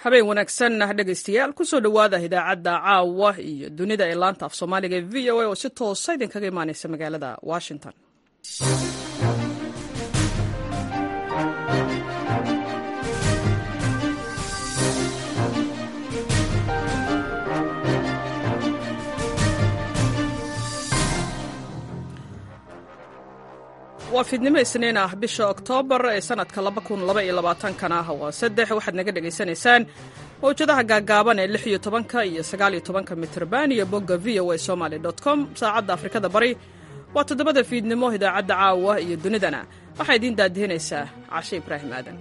habeen wanaagsan dhegaystayaal kusoo dhowaada idaacadda caawa iyo dunida ee laanta af soomaaliga ee v o a oo si toosa idinkaga imaanaysa magaalada washington. waa fiidnimo isniin ah bisha oktoobar ee sanadka 2022 ah waa 3 waxaad naga dhegaysanaysaan mawjadaha gaagaaban ee 16 iyo 19 mitirban iyo bogga voasomali.com saacadda afrikada bari waa 7 fiidnimo. idaacadda caawa iyo dunidana waxaa idiin daadihinaysaa cashe ibraahim aadan.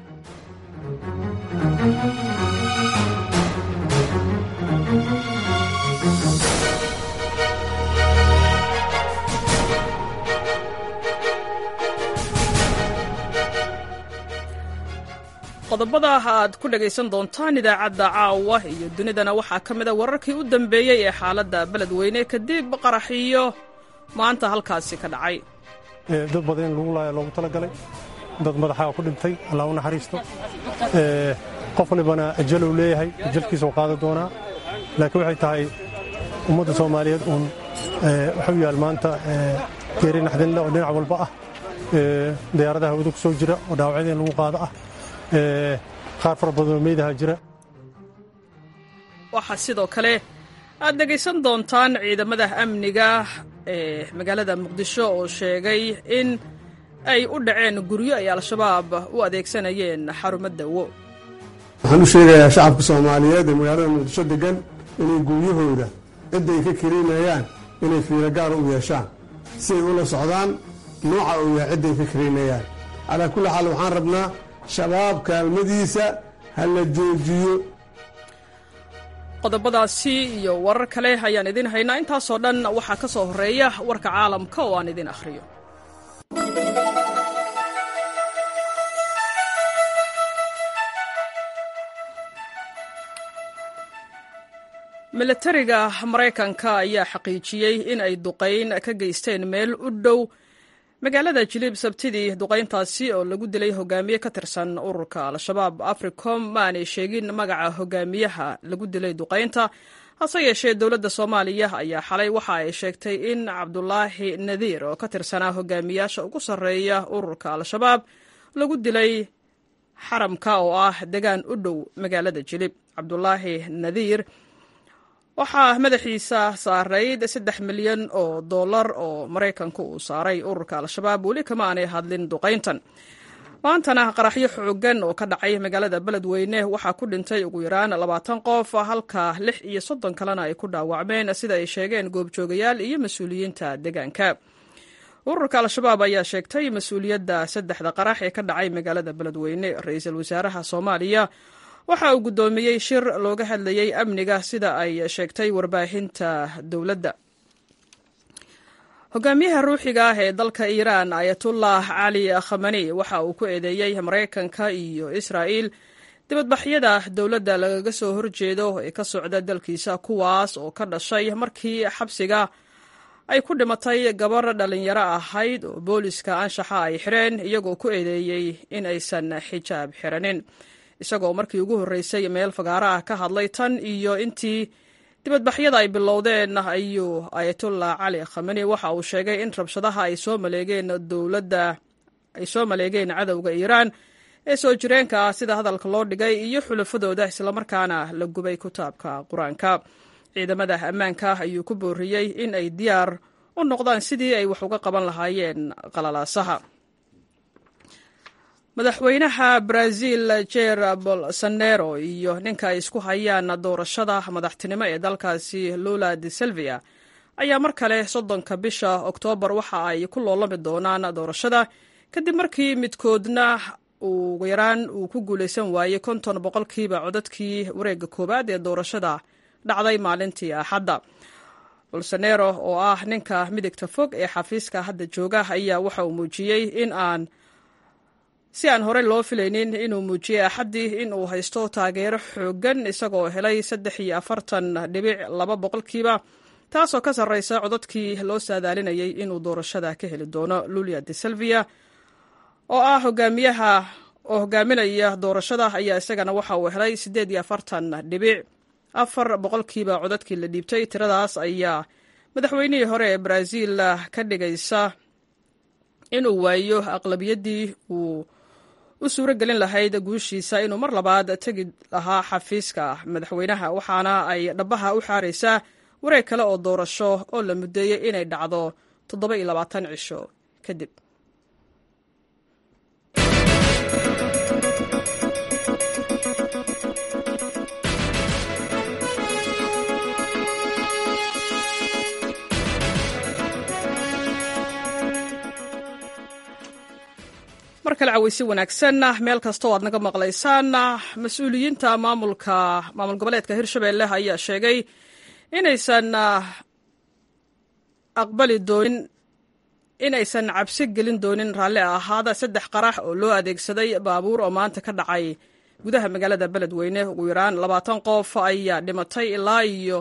qodobada aad ku dhagaysan doontaan idaacadda caawa iyo dunidana waxaa ka mid a wararkii u dambeeyey ee xaaladda beledweyne kadib qaraxiyo maanta halkaasi ka dhacay. dad badan in lagu laaya loogu talagalay, dad madaxaa ku dhintay, allah u naxariisto. qof walibana ajal uu leeyahay, ajalkiisa uu qaadi doonaa. laakiin waxay tahay ummadda Soomaaliyeed uun waxuu yaal maanta geeri naxdinle oo dhinac walba ah, diyaaradaha hawada ku soo jira oo dhaawacyada in lagu qaado ah, qaar fara badanoo meedaha jira. waxaa sidoo kale aad dhegaysan doontaan ciidamada amniga ee magaalada muqdisho oo sheegay in ay u dhaceen guryo ay al-shabaab u adeegsanayeen xarumo dawo. waxaan u sheegayaa shacabka Soomaaliyeed ee magaalada muqdisho degan inay guryahooda cidday ka kiriinayaan inay fiiro gaar u yeeshaan si ay ula socdaan nooca uu yahay cidday ka kiriinayaan. calaa kulli xaal waxaan rabnaa shabaab kaalmadiisa ha la joojiyo. qodobadaasi iyo warar kale ayaan idin haynaa. intaasoo dhan waxaa ka soo horreeya warka caalamka oo aan idin akhriyo. milatariga Maraykanka ayaa xaqiijiyey in ay duqayn ka geysteen meel u dhow magaalada Jilib Sabtidii. duqayntaasi oo lagu dilay hogaamiye ka tirsan ururka al-shabaab Africom ma aanay sheegin magaca hogaamiyaha lagu dilay duqaynta. hase yeeshee dowladda Soomaaliya ayaa xalay waxa ay sheegtay in Cabdulaahi Nadiir oo ka tirsanaa hogaamiyaasha ugu sarreeya ururka al-shabaab lagu dilay xaramka oo ah degaan u dhow magaalada Jilib. Cabdulaahi Nadiir waxaa madaxiisa saarayd $3 milyan oo Maraykanku uu saaray. ururka al-shabaab weli kama aanay hadlin duqayntan. maantana qaraxyo xooggan oo ka dhacay magaalada beledweyne waxaa ku dhintay ugu yaraan 20 qof halka 36 kalena ay ku dhaawacmeen sida ay sheegeen goobjoogayaal iyo mas-uuliyiinta deegaanka. ururka al-shabaab ayaa sheegtay mas-uuliyadda 3 qarax ee ka dhacay magaalada beledweyne. ra-iisul wasaaraha Soomaaliya waxa uu guddoomiyey shir looga hadlayey amniga sida ay sheegtay warbaahinta dowladda. hogaamiyaha ruuxiga ah ee dalka Iiraan Ayatollah Ali Khamenei waxa uu ku eedeeyey Maraykanka iyo Israa'iil dibadbaxyada dowladda lagaga soo horjeedo ee ka socda dalkiisa, kuwaas oo ka dhashay markii xabsiga ay ku dhimatay gabar dhalinyaro ahayd oo booliska anshaxa ay xireen iyagoo ku eedeeyey in aysan xijaab xiranin. isagoo markii ugu horreysay meel fagaara ah ka hadlay tan iyo intii dibadbaxyada ay bilowdeen ayuu Ayatollah Ali Khamenei waxa uu sheegay in rabshadaha ay soo maleegeen cadowga Iiraan ee soo jireenka ah sida hadalka loo dhigay iyo xulafadooda, islamarkaana la gubay kitaabka qur-aanka. ciidamada ammaanka ayuu ku booriyey in ay diyaar u noqdaan sidii ay wax uga qaban lahaayeen qalalaasaha. madaxweynaha Brazil Jair Bolsonaro iyo ninka ay isku hayaan doorashada madaxtinimo ee dalkaasi Lula da Silva ayaa mar kale 30 bisha Oktoobar waxa ay ku loolami doonaan doorashada kadib markii midkoodna ugu yaraan uu ku guulaysan waayey 50% codadkii wareegga koowaad ee doorashada dhacday maalintii Axadda. Bolsonaro oo ah ninka midigta fog ee xafiiska hadda jooga ayaa waxa uu muujiyey si aan hore loo filaynin inuu muujiyey Axaddii in uu haysto taageero xooggan isagoo helay 43.2%, taasoo ka sarreysa codadkii loo saadaalinayay inuu doorashada ka heli doono. Lula da Silva oo ah hogaamiyaha oo hogaaminaya doorashada ayaa isagana waxa uu helay 48.4 boqolkiiba codadkii la dhiibtay. tiradaas ayaa madaxweynihii hore ee Brazil ka dhigaysa inuu waayo aqlabiyaddii uu u suuro gelin lahayd guushiisa inuu mar labaad tegi lahaa xafiiska madaxweynaha, waxaana ay dhabaha u xaaraysaa wareeg kale oo doorasho oo la mudeeyey inay dhacdo 27 cisho kadib. mar kale cawaysi wanaagsan meel kasta oo aad naga maqlaysaan. mas-uuliyiinta maamul goboleedka Hirshabelle ayaa sheegay inaysan aqbali doonin inaysan cabsi gelin doonin raalli ahaada 3 qarax oo loo adeegsaday baabuur oo maanta ka dhacay gudaha magaalada Beledweyne. ugu yaraan 20 qof ayaa dhimatay ilaa iyo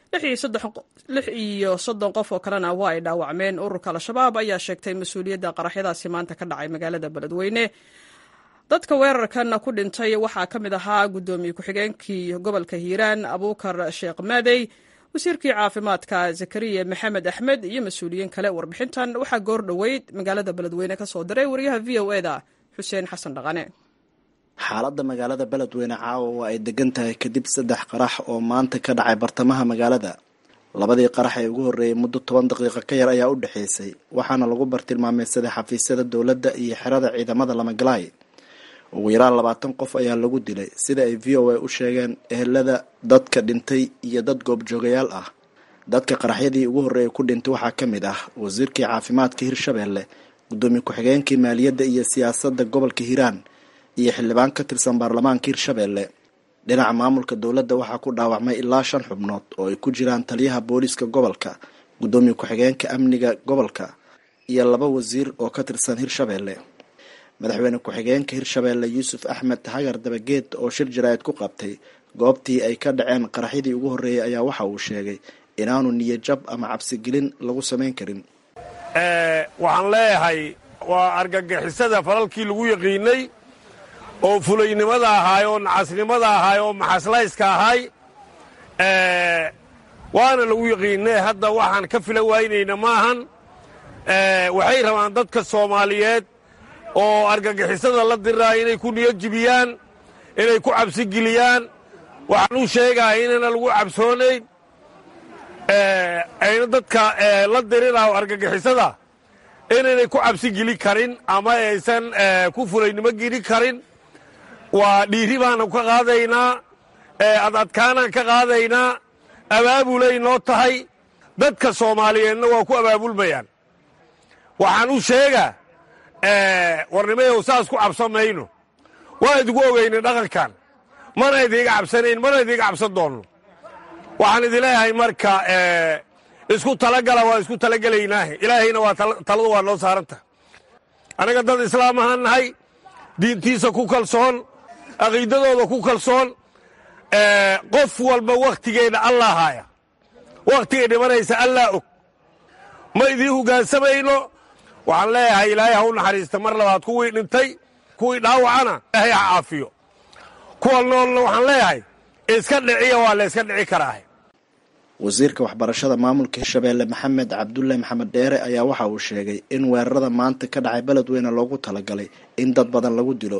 36 qof oo kalena waa ay dhaawacmeen. ururka al-shabaab ayaa sheegtay mas-uuliyadda qaraxyadaasi maanta ka dhacay magaalada Beledweyne. dadka weerarkan ku dhintay waxaa ka mid ahaa gudoomiye ku-xigeenkii gobolka Hiiraan Abuukar Sheekh Maadey, wasiirkii caafimaadka Zakariya Maxamed Axmed iyo mas-uuliyiin kale. warbixintan waxaa goor dhoweyd magaalada Beledweyne ka soo diray wariyaha VOA-da Xuseen Xasan Dhaqane. xaaladda magaalada Beledweyne caawa waa ay degan tahay kadib 3 qarax oo maanta ka dhacay bartamaha magaalada. labadii qarax ee ugu horreeyay muddo 10 daqiiqo ka yar ayaa u dhaxaysay, waxaana lagu bartilmaameedsaday xafiisyada dowladda iyo xerada ciidamada Lamagalaay. ugu yaraan 20 qof ayaa lagu dilay sida ay VOA u sheegeen ehelada dadka dhintay iyo dad goobjoogayaal ah. dadka qaraxyadii ugu horreeyay ku dhintay waxaa ka mid ah wasiirkii caafimaadka Hirshabelle, gudoomiye ku-xigeenkii maaliyadda iyo siyaasadda gobolka Hiiraan iyo xildhibaan ka tirsan baarlamaanka Hirshabelle. dhinaca maamulka dowladda waxaa ku dhaawacmay ilaa 5 xubnood oo ay ku jiraan taliyaha booliska gobolka, gudoomiye ku-xigeenka amniga gobolka iyo 2 wasiir oo ka tirsan Hirshabelle. madaxweyne ku-xigeenka Hirshabelle Yuusuf Axmed Hagar Dabageed oo shir jaraa'id ku qabtay goobtii ay ka dhaceen qaraxyadii ugu horreeyay ayaa waxa uu sheegay inaanu niyad-jab ama cabsigelin lagu samayn karin. waxaan leeyahay waa argagixisada falalkii lagu yaqiinay oo fulaynimada ahaay oo nacasnimada ahaay oo maxaslayska ahaay waana lagu yaqiinay. hadda waxaan ka fila waynayna maahan. waxay rabaan dadka Soomaaliyeed oo argagixisada la diraa inay ku niyad jibiyaan, inay ku cabsi geliyaan. waxaan u sheegahay inayna lagu cabsoonayn, ayna dadka la dirinayo argagixisada inaynay ku cabsi geli karin ama aysan ku fulaynimo geli karin. waa dhiiri baanu ka qaadaynaa, adadkaanaan ka qaadaynaa, abaabulay noo tahay. dadka Soomaaliyeedna waa ku abaabulmayaan. waxaan u sheegaa warnimayow saas ku cabsan mayno, waa idigu ogayna dhaqankan, mana idiiga cabsanayn, mana idiiga cabsan doonno. waxaan idin leeyahay marka isku talagala, waa isku talagelaynaahe. ilaahayna waa taladu waa noo saaranta. anaga dad islaam ahaan nahay, diintiisa ku kalsoon, aqiidadooda ku kalsoon. qof walba wakhtigeeda allah haaya, wakhtigay dhimanaysa allah og. ma idiin hogaansamayno. waxaan leeyahay ilaahay ha u naxariista mar labaad kuwii dhintay, kuwii dhaawacana ilaahay ha caafiyo. kuwa noolna waxaan leeyahay iska dhiciya, waa la iska dhici karaa. wasiirka waxbarashada maamulka Hirshabelle Maxamed Cabdulle Maxamed Dheere ayaa waxa uu sheegay in weerarada maanta ka dhacay Beledweyne loogu talagalay in dad badan lagu dilo.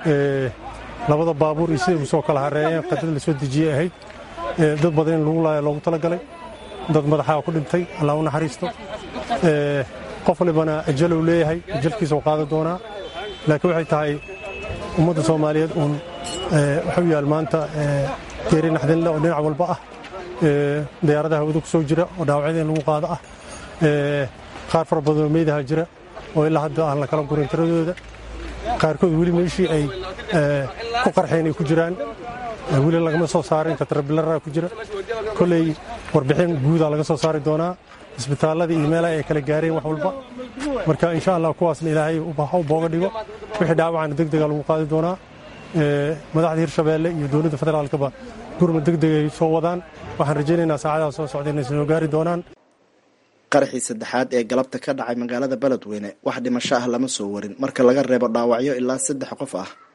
labada baabuur iyo sidii soo kala hareeyeen qadad la soo dejiyay ahayd dad badan in lagu laayo loogu talagalay. dad madaxa ku dhintay, Allah u naxariisto. qof walibana ajal uu leeyahay, ajalkiisa uu qaadi doonaa. laakiin waxay tahay ummadda Soomaaliyeed waxa yaal maanta geeri naxdin leh oo dhinac walba ah. diyaaradaha hawada ku soo jira oo dhaawacyada lagu qaado ah. qaar fara badan oo meedaha jira oo ilaa hadda aan la kala gurin tiradooda. qaarkood weli meeshii ay ku qarxeen ay ku jiraan, weli lagama soo saarin, katarbilaraa ku jira. kolley warbixin guudaa laga soo saari doonaa isbitaalada iyo meelaha ay kala gaareen wax walba. marka insha Allah kuwaasna ilaahay u booga dhigo, wixii dhaawacana degdega lagu qaadi doonaa. madaxda Hirshabelle iyo dowladda federaalkaba gurmad degdeg ay soo wadaan. waxaan rajaynaynaa saacadaha soo socda inay soo gaari doonaan. qaraxii saddexaad ee galabta ka dhacay magaalada Beledweyne wax dhimasho ah lama soo warin marka laga reebo dhaawacyo ilaa 3 qof ah.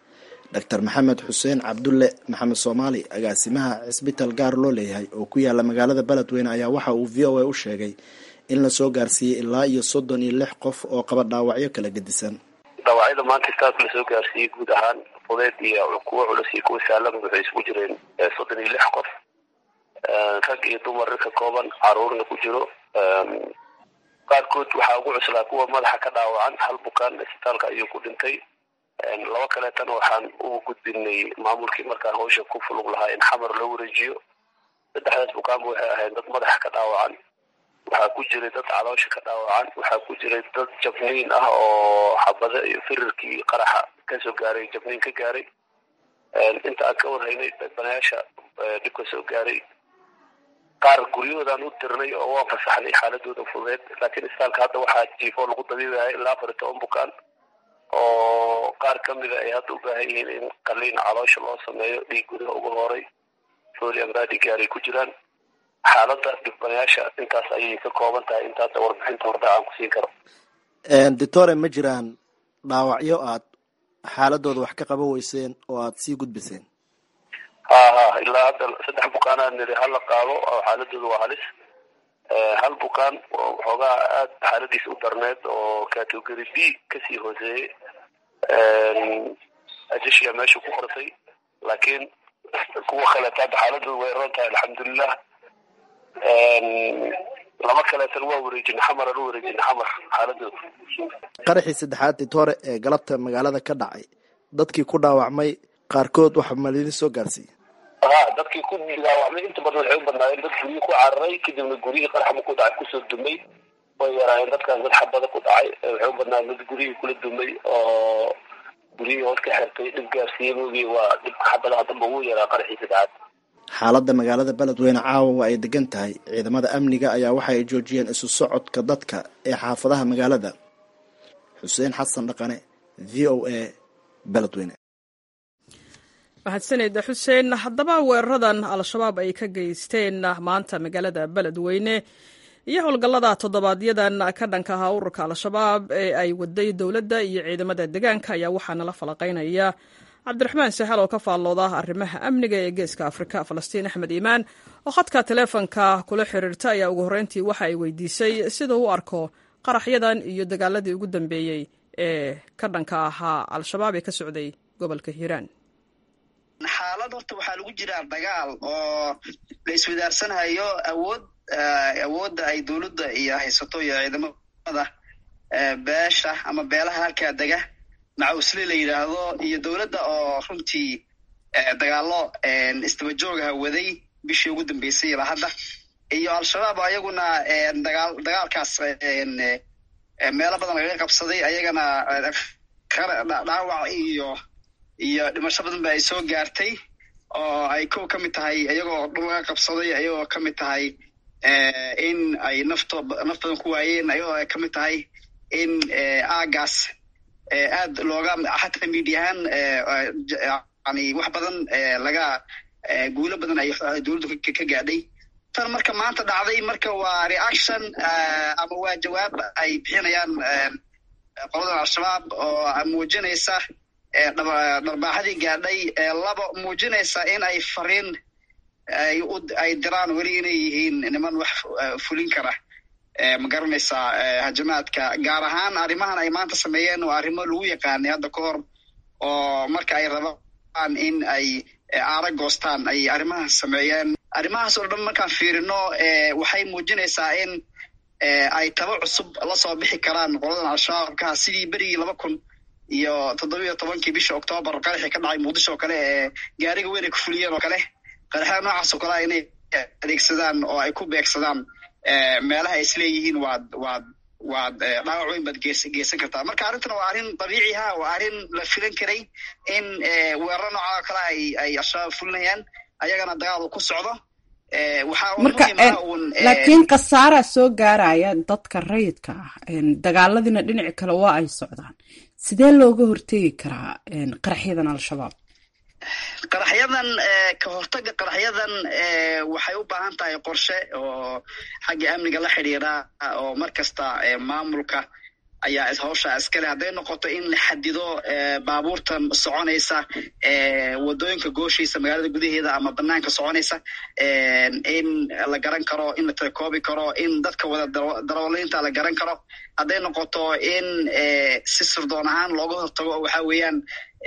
dr maxamed xuseen cabdulle maxamed soomaali agaasimaha cisbitaal gaar loo leeyahay oo ku yaala magaalada beledweyne ayaa waxa uu v o a u sheegay in lasoo gaarsiiyey ilaa iyo 36 qof oo qaba dhaawacyo kala gedisan. dhaawacyada maanta istaafka lasoo gaarsiiyey guud ahaan fudeed iyo kuwa culus iyo kuwa sahlan waxay isugu jireen 36 qof, rag iyo dumar ka kooban, caruurna ku jiro. qaarkood waxaa ugu cuslaa kuwa madaxa ka dhaawacan, hal bukaan isbitaalka ayuu ku dhintay. laba kaleetana waxaan ugu gudbinay maamulkii markaa hawsha ku fulug lahaa in xamar loo wareejiyo. saddexdaas bukaanba waxay ahayd dad madaxa ka dhaawacan, waxaa ku jiray dad caloosha ka dhaawacan, waxaa ku jiray dad jabniin ah oo xabada iyo firirkii qaraxa kasoo gaaray, jabniin ka gaaray. inta aan ka warhaynay banayaasha dhibka soo gaaray qaar guryahoodaan u dirnay oo waan fasaxnay xaaladooda fudeed, laakiin isbitaalka hadda waxaa jiifo lagu dabiibahay ilaa 14 bukaan oo qaar ka mida ay hadda u baahan yihiin in qaliin caloosha loo sameeyo, dhiig gudaha uga horay, folium badi gaaray ku jiraan. xaaladda dhibanayaasha intaas ayay ka kooban tahay. intaas warbixinta horda aan ku siin karo. doctore, ma jiraan dhaawacyo aad xaaladooda wax ka qaban weyseen oo aad sii gudbiseen? ilaa hadda 3 bukaanaa niri hala qaado oo xaaladooda waa halis. hal bukaan waxoogaa aad xaaladiisa u darneed oo category B kasii hooseeyey, ajashiya meesha ku qortay, laakiin kuwa kaleeta hadda xaaladooda way roon tahay alxamdulilah. lama kaleetan waa wareejin xamar aan u wareejin xamar xaaladooda. qaraxii saddexaad doctore ee galabta magaalada ka dhacay, dadkii ku dhaawacmay qaarkood waxa malidin soo gaarsiiyey? dadkii ku dhaawacmay inta badan waxay u badnaayeen dad guryo ku cararay, kadibna guryihii qarax markuu dhacay kusoo dumay. way yaraayeen dadkaas, dad xabada ku dhacay waxay u badnaayeen dad guryihii kula dumay oo guryihii hoos ka xirtay. dhib gaarsiiyey moogii waa dhibka xabadaha damba ugu yaraa qaraxii saddexaad. xaaladda magaalada beledweyne caawa waa ay degan tahay. ciidamada amniga ayaa waxa ay joojiyeen isu socodka dadka ee xaafadaha magaalada. xuseen xasan dhaqane, v o a, beledweyne. mahadsaned xuseen. haddaba weeraradan al-shabaab ay ka geysteen maanta magaalada beledweyne iyo howlgallada toddobaadyadaan ka dhanka ahaa ururka al-shabaab ee ay waday dowladda iyo ciidamada deegaanka ayaa waxaana la falaqaynaya cabdiraxmaan sahal oo ka faallooda arrimaha amniga ee geeska afrika. falastiin axmed iimaan oo khadka taleefonka kula xiriirta ayaa ugu horreyntii waxa ay weydiisay sida u arko qaraxyadan iyo dagaaladii ugu dambeeyey ee ka dhanka ahaa al-shabaab ee ka socday gobolka hiiraan. xaalad horta waxaa lagu jiraa dagaal oo la iswadaarsanhayo awoodda ay dowladda iyo haysato iyo ciidamada beesha ama beelaha halkaa dega macawsle la yidhaahdo iyo dowladda oo runtii dagaalo istabajoogaha waday bishii ugu dambeysay ilaa hadda, iyo al-shabaab ayaguna dagaalkaas meelo badan laga qabsaday, ayagana dhaawac iyo dhimasho badan ba ay soo gaartay oo ay kow ka mid tahay iyagoo dhul laga qabsaday, ayagoo ka mid tahay in ay naf badan ku waayeen, ayagoo ay ka mid tahay in aagaas aad looga xataa miidiyahaan yani wax badan laga guulo badan ay dowladdu ka gaadhay. tan marka maanta dhacday marka waa reaction ama waa jawaab ay bixinayaan qoladan al-shabaab oo muujinaysa dharbaaxadii gaadhay, laba muujinaysa in ay fariin ay diraan weli inay yihiin niman wax fulin kara ma garanaysaa hajamaadka. gaar ahaan arrimahan ay maanta sameeyeen waa arrimo lagu yaqaanay hadda ka hor, oo marka ay rabaan in ay aara goostaan ay arrimahan sameeyeen. arrimahaas oo dhan markaan fiirino waxay muujinaysaa in ay tabo cusub la soo bixi karaan qoladan al-shabaabka, sidii berigii 2017 bisha Oktoobar qaraxii ka dhacay Muqdisho oo kale ee gaariga weyn ay ku fuliyeen oo kale. qaraxyada noocaas oo kale inay adeegsadaan oo ay ku beegsadaan meelaha isleeyihiin waad dhaawac weyn baad geysan kartaa. marka arrintan waa arrin dabiici ah, waa arrin la filan karay in weeraro nooca kale ay al-shabaab fulinayaan, ayagana dagaal uu ku socdo. laakiin khasaara soo gaaraya dadka rayidka ah, dagaaladina dhinaci kale waa ay socdaan. sidee looga hortegi karaa qaraxyadan al-shabaab? qaraxyadan ka hortaga qaraxyadan waxay u baahan tahay qorshe oo xagga amniga la xidhiira oo mar kasta maamulka ayaa hawsha iskale. hadday noqoto in la xadido baabuurtan soconaysa wadooyinka gooshiisa magaalada gudaheeda ama banaanka soconaysa, in la garan karo, in la tirakoobi karo, in dadka wada darawaliinta la garan karo. hadday noqoto in si sirdoon ahaan looga hortago waxa weeyaan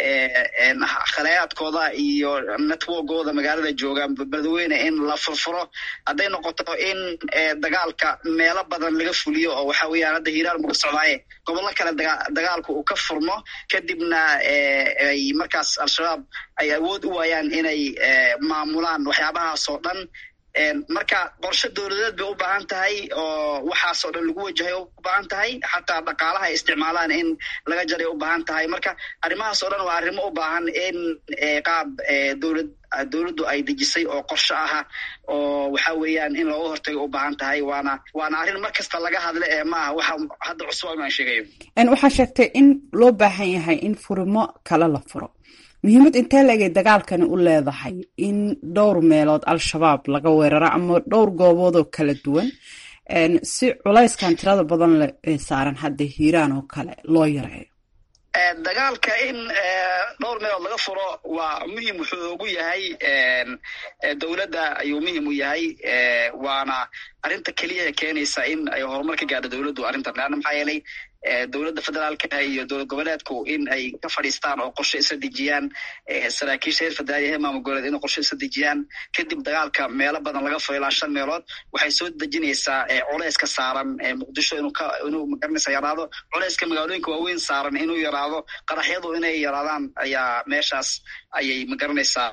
khalayaadkooda iyo networkooda magaalada jooga beledweyne in la furfuro. hadday noqoto in dagaalka meelo badan laga fuliyo oo waxa weeyaan hadda hiiraan muka socdaaye gobollo kale dagaalku uu ka furmo, kadibna ay markaas al-shabaab ay awood u waayaan inay maamulaan waxyaabahaas oo dhan. marka qorshe dowladeed bay u baahan tahay oo waxaasoo dhan lagu wajahay u baahan tahay, xataa dhaqaalaha ay isticmaalaan in laga jaray u baahan tahay. marka arrimahaas oo dhan waa arrimo u baahan in qaab dowladdu ay dejisay oo qorshe aha oo waxa weeyaan in looga hortago u baahan tahay. waana arrin mar kasta laga hadla maaha waxa hadda cusub aan sheegayo. waxaa sheegtay in loo baahan yahay in furimo kale la furo. muhiimad intee laegay dagaalkani u leedahay in dhowr meelood al-shabaab laga weeraro ama dhowr goobood oo kala duwan si culayskan tirada badan ee saaran hadda hiiraan oo kale loo yareeyo? dagaalka in dhowr meelood laga furo waa muhiim. wuxuu ugu yahay dowladda ayuu muhiim u yahay, waana arrinta keliya ee keenaysa in ay horumar ka gaadho dowladdu arrintan. leanna maxaa yeelay dowladda federaalka iyo dowlad goboleedku in ay ka fadhiistaan oo qorshe isa dejiyaan, saraakiisha heer federaal iyo heer maamul goboleed inay qorshe isa dejiyaan, kadib dagaalka meelo badan laga furo ilaa 5 meelood waxay soo dejinaysaa culayska saaran muqdisho inuu magaranaysa yaraado, culayska magaalooyinka waaweyn saaran inuu yaraado, qaraxyadu inay yaraadaan ayaa meeshaas ayay magaranaysaa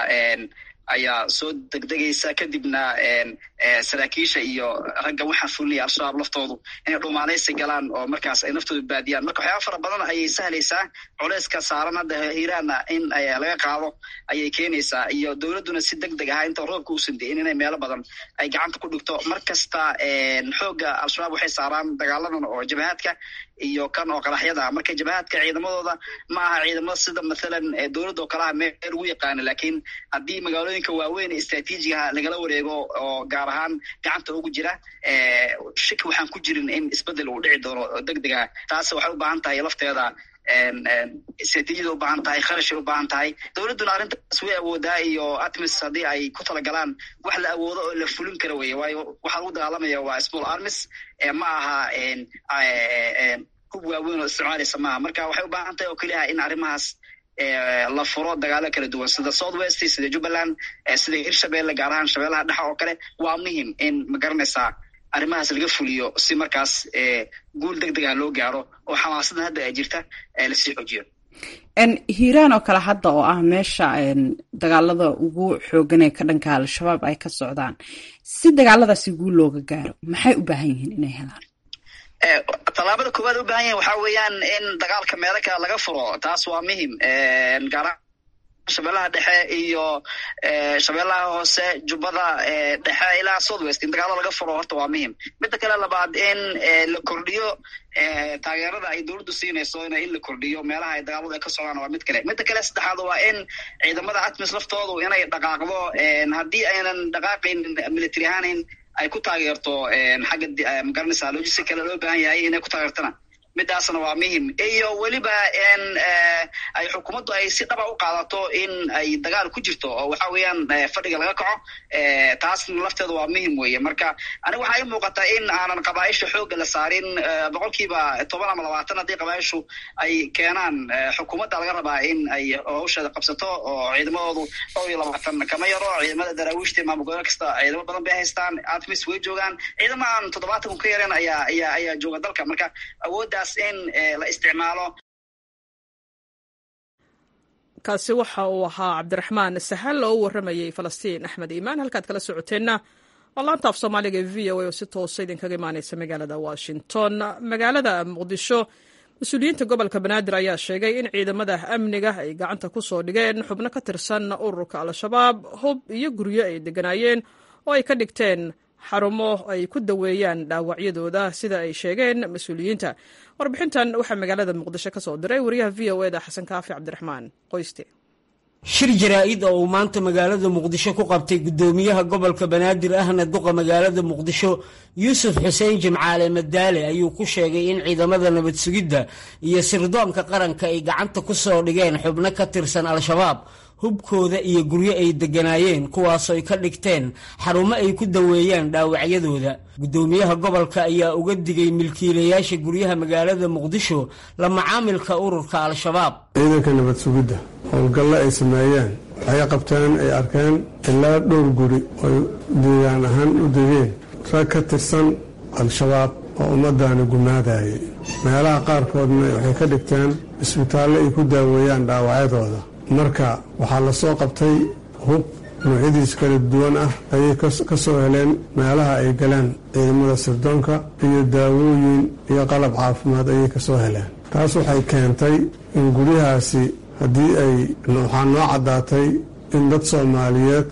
ayaa soo degdegaysa. kadibna saraakiisha iyo ragga waxaa fulinaya al-shabaab laftoodu inay dhuumaanaysi galaan oo markaas ay naftooda baadiyaan. marka waxyaaba fara badan ayay sahlaysaa. culayska saaran hadda hiiraana in laga qaado ayay keenaysaa, iyo dowladduna si deg deg ah inta roobka uusan de'in inay meelo badan ay gacanta ku dhigto. mar kasta xoogga al-shabaab waxay saaraan dagaaladan oo jabahaadka iyo kan oo qaraxyada. marka jabahaadka ciidamadooda ma aha ciidamada sida mathalan dowladda oo kalaha meel lagu yaqaano, laakiin haddii magaalooyinka waaweyn ee istraatiijigaha lagala wareego oo gaar ahaan gacanta ugu jira, shaki waxaan ku jirin in isbedel uu dhici doono oo deg deg ah. taas waxay u baahan tahay lafteeda istraatiijiyada u baahan tahay, kharashay u baahan tahay. dowladduna arrintaas way awoodaa, iyo atmis haddii ay ku talagalaan wax la awoodo oo la fulin kara weye. waayo waxaa lagu dagaalamaya waa small armies, ma aha hub waaweyn oo isticmaalaysa maaha. marka waxay u baahan tahay oo keliya in arrimahaas la furo dagaalo kala duwan sida south west, sida jubbaland, sida hirshabelle, gaar ahaan shabeellaha dhexe oo kale. waa muhiim in magaranaysaa arrimahaas laga fuliyo si markaas guul deg deg ah loo gaaro oo xamaasadan hadda ay jirta lasii xojiyo. hiiraan oo kale hadda oo ah meesha dagaalada ugu xoogan ee ka dhanka al-shabaab ay ka socdaan, si dagaaladaasi guul looga gaaro maxay u baahan yihiin inay helaan? tallaabada koowaad u baahan yahin waxaa weeyaan in dagaalka meelo kale laga furo. taas waa muhiim. gaar ahaan shabeellaha dhexe iyo shabeellaha hoose, jubbada dhexe ilaa south west in dagaalo laga furo horta waa muhiim. midda kale labaad in la kordhiyo taageerada ay dowladdu siinayso in la kordhiyo meelaha ay dagaaladu ay ka socdaan waa mid kale. midda kale saddexaad waa in ciidamada atmis laftoodu inay dhaqaaqdo, haddii aynan dhaqaaqayn military ahaanin ay ku taageerto xagga magaranaysa logistic kale loo baahan yahay inay ku taageertana midaasna waa muhiim. iyo weliba in ay xukuumaddu ay si dhaba u qaadato in ay dagaal ku jirto oo waxa weeyaan fadhiga laga kaco. taasna lafteeda waa muhiim weeye. marka aniga waxaa ii muuqata in aanan qabaaisha xoogga la saarin 10% ama 20 haddii qabaaishu ay keenaan, xukuumadda laga rabaa in ay hawsheeda qabsato oo ciidamadoodu 20 kama yaro. ciidamada daraawiishta maamul goboleed kasta ciidamo badan bay haystaan, atmis way joogaan, ciidamo aan 70 ka yareen ayaa jooga dalka. marka awoodda in la isticmaalo. kaasi waxa uu ahaa cabdiraxmaan sahal oo u waramayay falastiin axmed iimaan. halkaad kala socoteenna waa laanta af soomaaliga e v o a oo si toosa idinkaga imaaneysa magaalada washington. magaalada muqdisho, mas-uuliyiinta gobolka banaadir ayaa sheegay in ciidamada amniga ay gacanta ku soo dhigeen xubno ka tirsan ururka al-shabaab, hub iyo guryo ay deganaayeen oo ay ka dhigteen xarumo ay ku daweeyaan dhaawacyadooda sida ay sheegeen mas-uuliyiinta. warbixintan waxaa magaalada muqdisho ka soo diray wariyaha v o eda xasan kaafi cabdiraxmaan qoyste. shir jaraa'id oo uu maanta magaalada muqdisho ku qabtay guddoomiyaha gobolka banaadir ahna duqa magaalada muqdisho yuusuf xuseen jimcaale madaale ayuu ku sheegay in ciidamada nabad sugidda iyo sirdoonka qaranka ay gacanta ku soo dhigeen xubno ka tirsan al-shabaab hubkooda iyo guryo ay degganaayeen kuwaasoo ay ka dhigteen xarumo ay ku daweeyaan dhaawacyadooda guddoomiyaha gobolka ayaa uga digay milkiilayaasha guryaha magaalada muqdisho la macaamilka ururka al-shabaab ciidanka nabad sugidda howlgalle ay sameeyeen waxay qabteen ay arkeen ilaa dhowr guri oo deegaan ahaan u degeen rag ka tirsan al-shabaab oo ummaddaani gumaadayay meelaha qaarkoodna waxay ka dhigteen isbitaallo ay ku daaweeyaan dhaawacyadooda marka waxaa la soo qabtay hub noocyadiis kala duwan ah ayay ka soo heleen meelaha ay galeen ciidamada sirdoonka iyo daawooyin iyo qalab caafimaad ayay ka soo heleen taas waxay keentay in guryahaasi haddii waxaa noo caddaatay in dad soomaaliyeed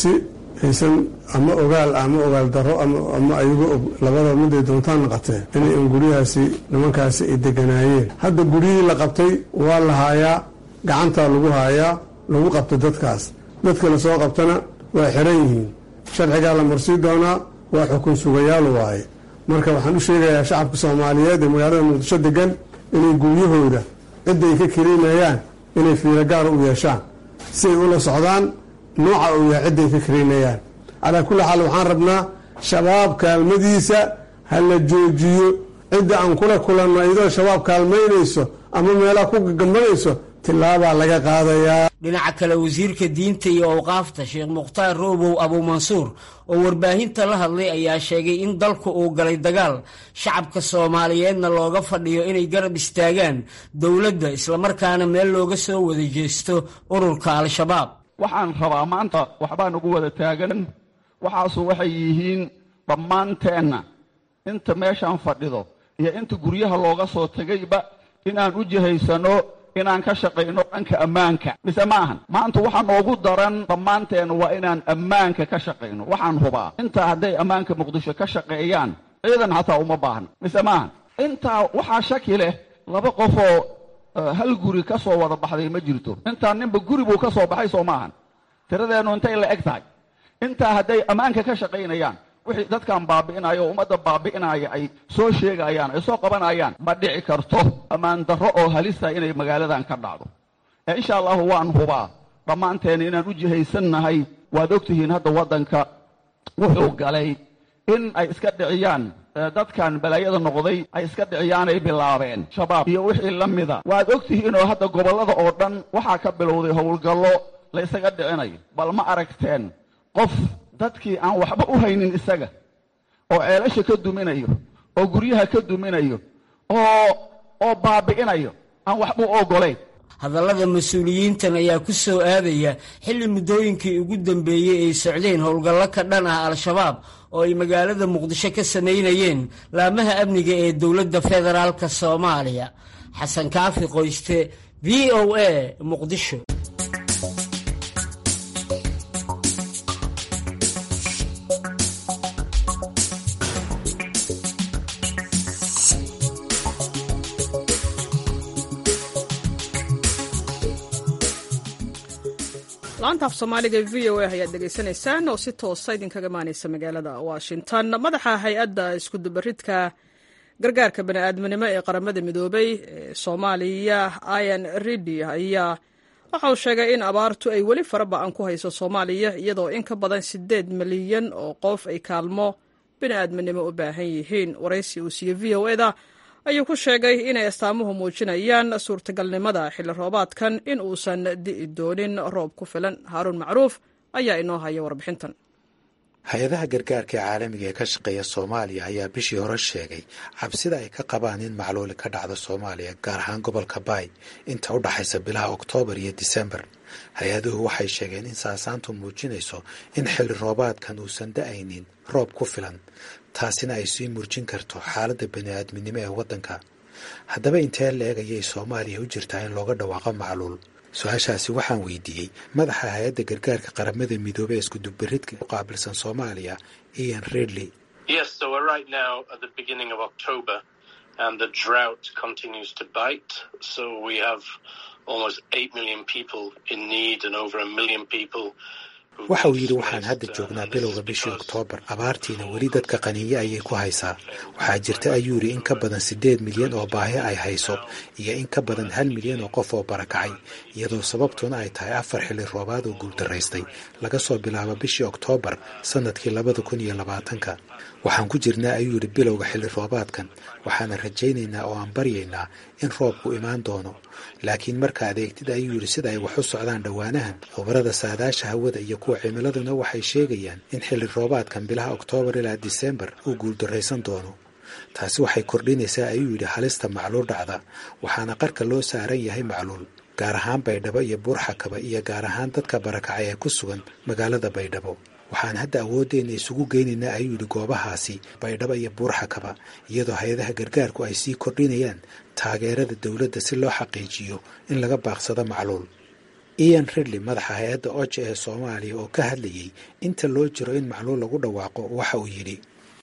aysan ama ogaal darro ama ayagu og labada miday doontaan naqatee inay in guryahaasi nimankaasi ay degganaayeen hadda guryihii la qabtay waa la haayaa gacantaa lagu haayaa lagu qabta dadkaas dadka la soo qabtana waa xiran yihiin sharcigaa la marsii doonaa waa xukun sugayaal waaye marka waxaan u sheegayaa shacabka soomaaliyeed ee magaalada muqdisho degan inay guryahooda cidda ay ka karaynayaan inay fiiro gaara u yeeshaan si ay ula socdaan nooca uu yahay cidda ay ka karaynayaan calaa kulli xaal waxaan rabnaa shabaab kaalmadiisa ha la joojiyo cidda aan kula kulanno iyadoo shabaab kaalmaynayso ama meelaha ku gagambanayso tilaabaa laga qaadayaa dhinaca kale wasiirka diinta iyo awqaafta sheekh mukhtaar roobow abuumansuur oo warbaahinta la hadlay ayaa sheegay in dalku uu galay dagaal shacabka soomaaliyeedna looga fadhiyo inay garab istaagaan dowladda islamarkaana meel looga soo wada jeesto ururka al-shabaab waxaan rabaa maanta waxbaan ugu wada taagan waxaasu waxay yihiin dhammaanteenna inta meeshaan fadhido iyo inta guryaha looga soo tegayba inaan u jihaysano inaan ka shaqayno dhanka ammaanka mise ma ahan maanta waxaa noogu daran dhammaanteena waa inaan ammaanka ka shaqayno waxaan hubaa intaa hadday ammaanka muqdisho ka shaqeeyaan ciidan xataa uma baahna mise ma ahan intaa waxaa shaki leh laba qofoo hal guri ka soo wada baxday ma jirto intaa ninba guri buu ka soo baxay soo ma ahan tiradeennu intay la eg tahay intaa hadday ammaanka ka shaqaynayaan wixii dadkan baabi'inaya oo ummadda baabi'inaya ay soo sheegayaan ay soo qabanayaan ma dhici karto ammaan darro oo halisa inay magaaladan ka dhacdo insha allahu waan hubaa dhammaanteena inaan u jihaysannahay waad ogtihiin hadda waddanka wuxuu galay in ay iska dhiciyaan dadkan balaayada noqday ay iska dhiciyaanay bilaabeen shabaab iyo wixii la mida waad ogtihiinoo hadda gobollada oo dhan waxaa ka bilowday howlgallo la ysaga dhicinayo bal ma aragteen qof dadkii aan waxba u haynin isaga oo ceelasha ka duminayo oo guryaha ka duminayo oo baabi'inayo aan waxba u ogolayn hadallada mas-uuliyiintan ayaa ku soo aadaya xilli muddooyinkii ugu dambeeyey ay socdeen howlgallo ka dhan ah al-shabaab oo ay magaalada muqdisho ka samaynayeen laamaha amniga ee dowladda federaalka soomaaliya xasan kaafi qoyste v o a muqdisho laanta af soomaaliga v o a ayaad dhegaysanaysaan oo si toosa idinkaga imaanaysa magaalada washington madaxa hay-adda iskudubaridka gargaarka bani'aadminimo ee qaramada midoobay ee soomaaliya ian ridi ayaa waxa uu sheegay in abaartu ay weli fara ba-an ku hayso soomaaliya iyadoo in ka badan 8 milyan oo qof ay kaalmo bani'aadminimo u baahan yihiin waraysi uu siiyey v o eda ayuu ku sheegay inay astaamuhu muujinayaan suurtagalnimada xilli roobaadkan in uusan di'i doonin roob ku filan haaruun macruuf ayaa inoo haya warbixintan hay-adaha gargaarka ee caalamiga ee ka shaqeeya soomaaliya ayaa bishii hore sheegay cabsida ay ka qabaan in macluuli ka dhacdo soomaaliya gaar ahaan gobolka baay inta u dhaxaysa bilaha oktoobar iyo disembar hay-aduhu waxay sheegeen in saasaantu muujinayso in xilli roobaadkan uusan da'aynin roob ku filan taasina ay sii murjin karto xaaladda bani'aadminimo ee waddanka haddaba intee la-eg ayay soomaaliya u jirtaa in looga dhawaaqo macluul su-aashaasi waxaan weydiiyey madaxa hay-adda gargaarka qaramada midoobey ee iskudubaridka u qaabilsan soomaaliya ian redley and the drought continues to bite. So we have almost 8 million people in need and over 1 million people. waxa uu yidhi waxaan hadda joognaa bilowga bishii Oktoobar, abaartiina weli dadka qaniinyo ayay ku haysaa. waxaa jirta ayuu yidhi in ka badan 8 milyan oo baahi ay hayso iyo in ka badan 1 milyan oo qof oo barakacay, iyadoo sababtuna ay tahay 4 xilli roobaad oo guuldarraystay laga soo bilaabo bishii Oktoobar sanadkii 2020. waxaan ku jirnaa ayuu yidhi bilowga xilli roobaadkan, waxaana rajaynaynaa oo aan baryaynaa in roobku imaan doono. laakiin marka adeegtid ayuu yidhi sida ay wax u socdaan dhowaanahan, khubarada saadaasha hawada iyo kuwa cimiladuna waxay sheegayaan in xilli roobaadkan bilaha Oktoobar ilaa Diseembar uu guuldarraysan doono. taasi waxay kordhinaysaa ayuu yidhi halista macluul dhacda, waxaana qarka loo saaran yahay macluul, gaar ahaan Baydhabo iyo Buurxakaba iyo gaar ahaan dadka barakacay ee ku sugan magaalada Baydhabo. waxaan hadda awooddeena isugu geynaynaa ayuu yidhi goobahaasi Baydhabo iyo Buurxakaba, iyadoo hay-adaha gargaarku ay sii kordhinayaan taageerada dowladda si loo xaqiijiyo in laga baaqsado macluul. Ian Ridley, madaxa hay-adda OCHA ee Soomaaliya oo ka hadlayay inta loo jiro in macluul lagu dhawaaqo, waxa uu yidhi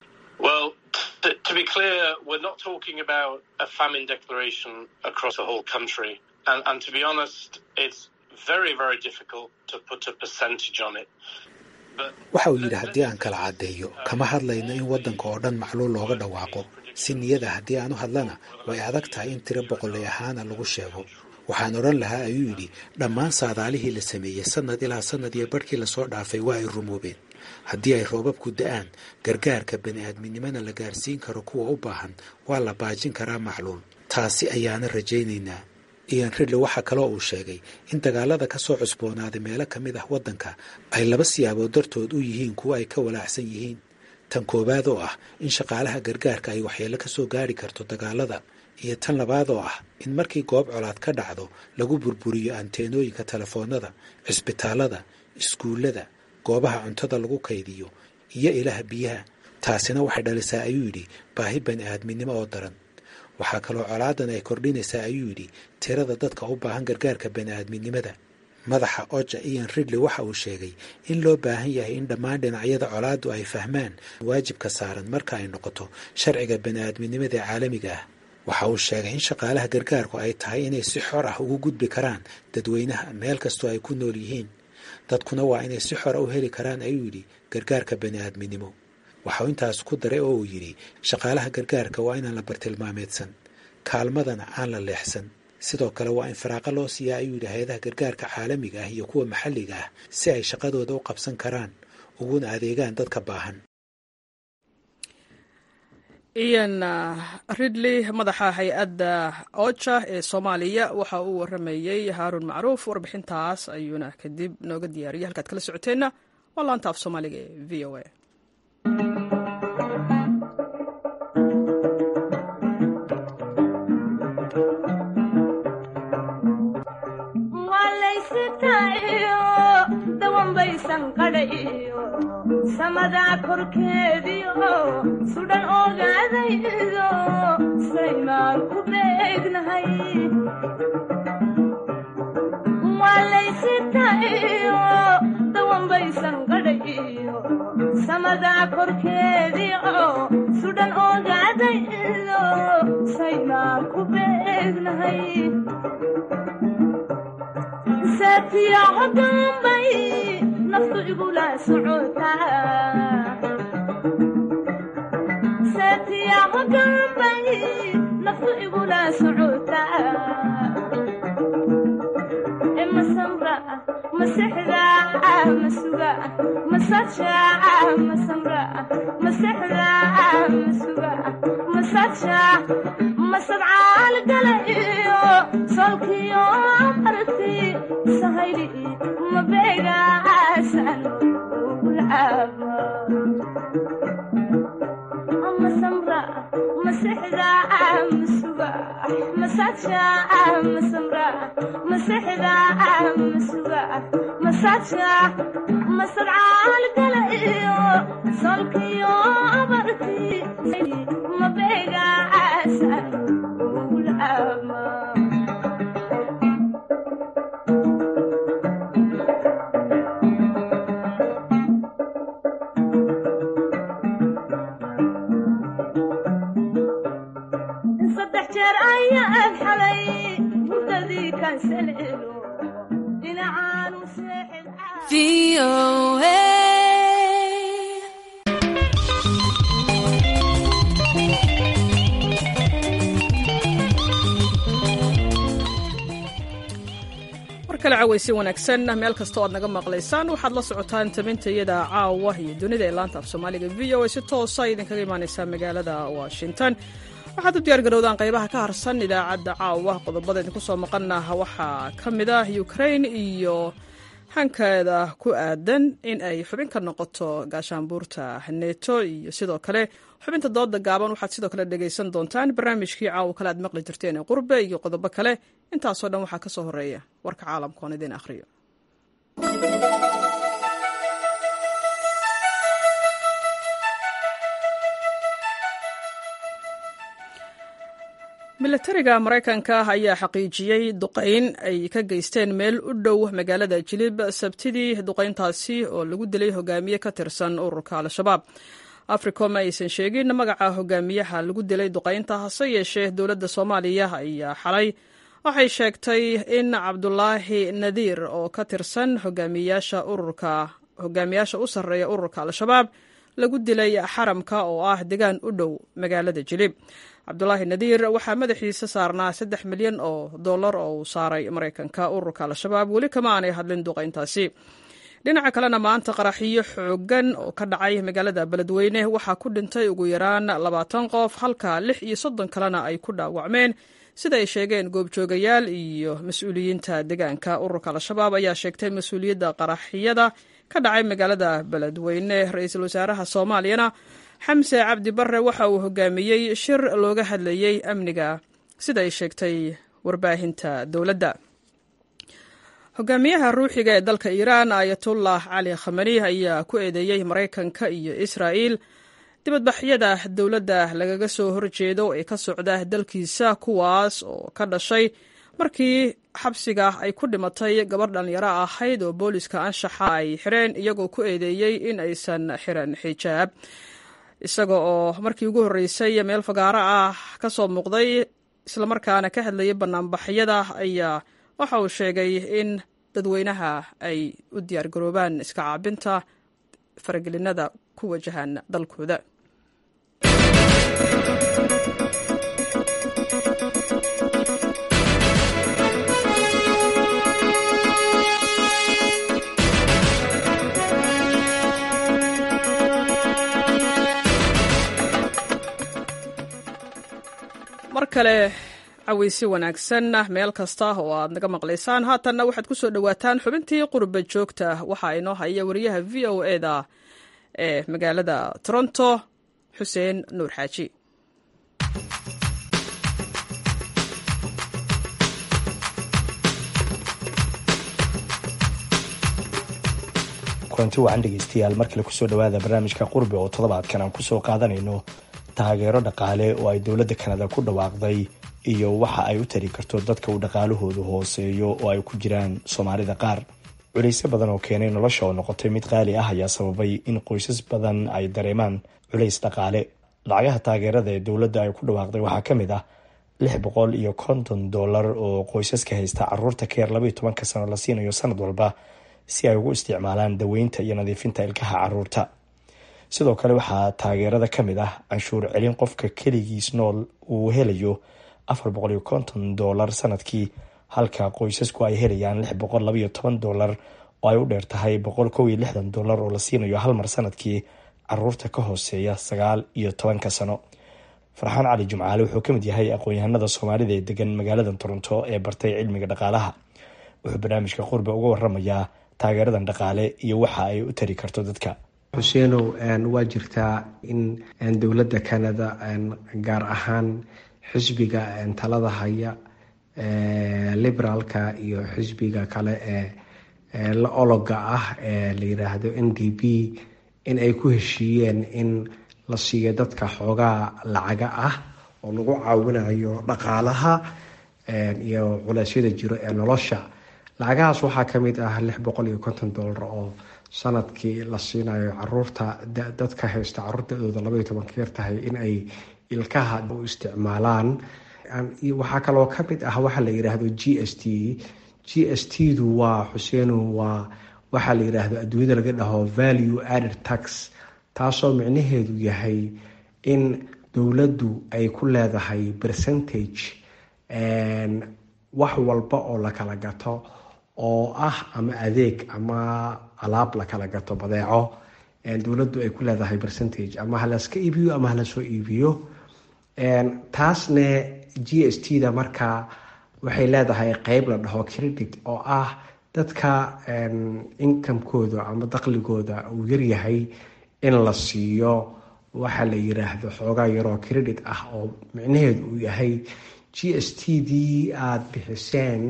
To be clear, we're not talking about a famine declaration across the whole country. And to be honest, it's very, very difficult to put a percentage on it. waxa uu yidhi haddii aan kala caddeeyo, kama hadlayno in waddanka oo dhan macluul looga dhawaaqo. si niyada haddii aan u hadlana way adag tahay in tiro boqolay ahaana lagu sheego. waxaan odhan lahaa ayuu yidhi dhammaan saadaalihii la sameeyey sanad ilaa sanad iyo barhkii lasoo dhaafay waa ay rumoobeen. haddii ay roobabku da'aan, gargaarka bani'aadminimana la gaarsiin karo kuwa u baahan, waa la baajin karaa macluul. taasi ayaana rajaynaynaa. Ian Ridley waxaa kaloo uu sheegay in dagaalada ka soo cusboonaaday meelo ka mid ah waddanka ay 2 siyaabood dartood u yihiin kuwa ay ka walaacsan yihiin. tan koowaad oo ah in shaqaalaha gargaarka ay waxyeello ka soo gaari karto dagaalada, iyo tan labaad oo ah in markii goob colaad ka dhacdo lagu burburiyo anteenooyinka telefoonada, cisbitaalada, iskuullada, goobaha cuntada lagu kaydiyo iyo ilaha biyaha. taasina waxay dhalisaa ayuu yidhi baahi bani'aadminimo oo daran. waxaa kaloo colaadan ay kordhinaysaa ayuu yidhi tirada dadka u baahan gargaarka bani'aadminimada. madaxa OCHA Ian Ridley waxa uu sheegay in loo baahan yahay in dhammaan dhinacyada colaaddu ay fahmaan waajibka saaran marka ay noqoto sharciga bani'aadminimada ee caalamiga ah. waxa uu sheegay in shaqaalaha gargaarku ay tahay inay si xor ah ugu gudbi karaan dadweynaha meel kastoo ay ku nool yihiin. dadkuna waa inay si xor ah u heli karaan ayuu yidhi gargaarka bani'aadminimo. waxa uu intaas ku daray oo uu yidhi shaqaalaha gargaarka waa inaan la bartilmaameedsan, kaalmadana aan la leexsan. sidoo kale waa in faraaqo loo siiyaa ayuu yidhi hay-adaha gargaarka caalamiga ah iyo kuwa maxalliga ah si ay shaqadooda u qabsan karaan uguna adeegaan dadka baahan. Ian Ridley, madaxa hay-adda OCHA ee Soomaaliya, waxa uu waramayay Haarun Macruuf. warbixintaas ayuuna kadib nooga diyaariyay. halkaad kala socoteenna waa laanta af Soomaaliga ee VOA. samada korkeediyo sudan ogaadaydo saymaan ku beegnahay walaysitayo dawanbaysan qadhayo samada korkeediyo sudan ogaadaydo saymaan ku beegnahay saatiya hodambay naftu igula socotaa saatiya hodambay naftu igula socotaa masamra masixda masuga masaja masamra masixda masuga masaja masabcaal galayo solkiyo arti sahayli mabega asan ulaba masamra masixda masuga masaja masamra masixda masuga masaja masabcaal galayo solkiyo arti mabega asan ulaba markaan salcilo dhinacaanu markale cawaysi wanaagsan meel kasta oo aad naga maqlaysaan waxaad la socotaan tabintayada caawa iyo dunida ee laanta af soomaaliga v o a si toosa idinkaga imaanaysaa magaalada washington waxaad u diyaar garowdaan qaybaha ka harsan idaacadda caawa qodobada idinku soo maqana waxaa ka mid ah ukraine iyo hankeeda ku aadan in ay xubin ka noqoto gaashaanbuurta neto iyo sidoo kale xubinta dooda gaaban waxaad sidoo kale dhegaysan doontaan barnaamijkii caawa kale aad maqli jirteen ee qurbe iyo qodobo kale intaasoo dhan waxaa ka soo horeeya warka caalamka oon idin akhriyo milatariga maraykanka ayaa xaqiijiyey duqayn ay ka geysteen meel u dhow magaalada jilib sabtidii duqayntaasi oo lagu dilay hogaamiye ka tirsan ururka al-shabaab africom aysan sheegin magaca hogaamiyaha lagu dilay duqaynta hase yeeshee dowladda soomaaliya ayaa xalay waxay sheegtay in cabdulaahi nadiir oo ka tirsan hogaamiyaasha u sarreeya ururka al-shabaab lagu dilay xaramka oo ah degaan u dhow magaalada jilib cabdulaahi nadiir waxaa madaxiisa saarnaa $3 milyan oo uu saaray maraykanka ururka al-shabaab weli kama aanay hadlin duqayntaasi dhinaca kalena maanta qaraxiyo xoogan oo ka dhacay magaalada beledweyne waxaa ku dhintay ugu yaraan 20 qof halka 36 kalena ay ku dhaawacmeen sida ay sheegeen goobjoogayaal iyo mas-uuliyiinta deegaanka ururka al-shabaab ayaa sheegtay mas-uuliyadda qaraxyada ka dhacay magaalada beledweyne ra-iisul wasaaraha soomaaliyana xamse cabdi barre waxa uu hogaamiyey shir looga hadlayey amniga sida ay sheegtay warbaahinta dowladda hogaamiyaha ruuxiga ee dalka iiraan ayatullah cali khamani ayaa ku eedeeyey maraykanka iyo israa'iil dibadbaxyada dowladda lagaga soo horjeedo ee ka socda dalkiisa kuwaas oo ka dhashay markii xabsiga ay ku dhimatay gabar dhallinyaro ahayd oo booliska anshaxa ay xireen iyagoo ku eedeeyey in aysan xiran xijaab isaga oo markii ugu horreysay meel fagaaro ah ka soo muuqday islamarkaana ka hadlayay bannaanbaxyada ayaa waxa uu sheegay in dadweynaha ay u diyaargaroobaan iska caabinta faragelinada ku wajahan dalkooda mar kale cawaysi wanaagsan meel kasta oo aad naga maqlaysaan haatanna waxaad ku soo dhowaataan xubintii qurba joogta waxaa inoo haya wariyaha v o eda ee magaalada toronto xuseen nuur xaaji kulanti wacan dhegeystayaal mar kale kusoo dhawaada barnaamijka qurbe oo toddobaadkan aan kusoo qaadanayno taageero dhaqaale oo ay dowladda kanada ku dhawaaqday iyo waxa ay u tari karto dadka uu dhaqaalahoodu hooseeyo oo ay ku jiraan soomaalida qaar culaysyo badan oo keenay nolosha oo noqotay mid qaali ah ayaa sababay in qoysas badan ay dareemaan culays dhaqaale lacagaha taageerada ee dowladda ay ku dhawaaqday waxaa ka mid ah $650 oo qoysaska haysta caruurta ka yar 12 sano la siinayo sanad walba si ay ugu isticmaalaan daweynta iyo nadiifinta ilkaha caruurta sidoo kale waxaa taageerada ka mid ah canshuur celin qofka keligiis nool uu helayo $450 sanadkii halka qoysasku ay helayaan $612 oo ay u dheer tahay $161 oo la siinayo hal mar sanadkii caruurta ka hooseeya 19 sano farxaan cali jumcaale wuxuu ka mid yahay aqoon-yahanada soomaalida ee degan magaalada toronto ee bartay cilmiga dhaqaalaha wuxuu barnaamijka qurbe uga waramayaa taageeradan dhaqaale iyo waxa ay u tari karto dadka xuseenow waa jirtaa in dowladda canada gaar ahaan xisbiga talada haya liberaalka iyo xisbiga kale ee la ologa ah ee la yiraahdo NDP in ay ku heshiiyeen in la siiyo dadka xoogaa lacaga ah oo lagu caawinayo dhaqaalaha iyo culeysyada jiro ee nolosha lacagahaas waxaa ka mid ah $650 oo sanadkii la siinayo caruurta dadka haysta caruurtadooda 12 ka yar tahay in ay ilkaha u isticmaalaan waxaa kaloo ka mid ah waxa la yidhaahdo GST du waa xuseeno waa waxaa la yidhaahdo adduunyada laga dhaho value added tax, taasoo micnaheedu yahay in dowladdu ay ku leedahay percentage wax walba oo la kala gato oo ah ama adeeg ama alaab la kala gato badeeco, dowladdu ay ku leedahay percentage ama halaska iibiyo ama halasoo iibiyo. taasne GST-da markaa waxay leedahay qeyb la dhaho credit oo ah dadka incomekooda ama dakhligooda uu yaryahay in la siiyo waxa la yiraahdo xoogaa yaroo credit ah oo micnaheedu uu yahay GST-dii aada bixiseen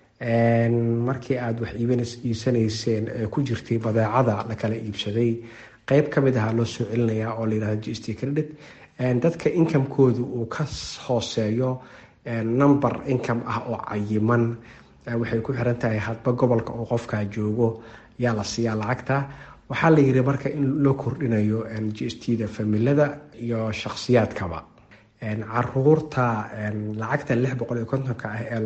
markii aada wax iibsanayseen ee ku jirtay badeecada la kala iibsaday, qeyb ka mid aha loo soo celinayaa oo la yirahdo GST credit. dadka incomekoodu uu ka hooseeyo number income ah oo cayiman, waxay ku xiran tahay hadba gobolka oo qofkaa joogo yaa la siiyaa lacagta. waxaa la yiri marka in loo kordhinayo GST-da familada iyo shakhsiyaadkaba. caruurta lacagta 650 ah ee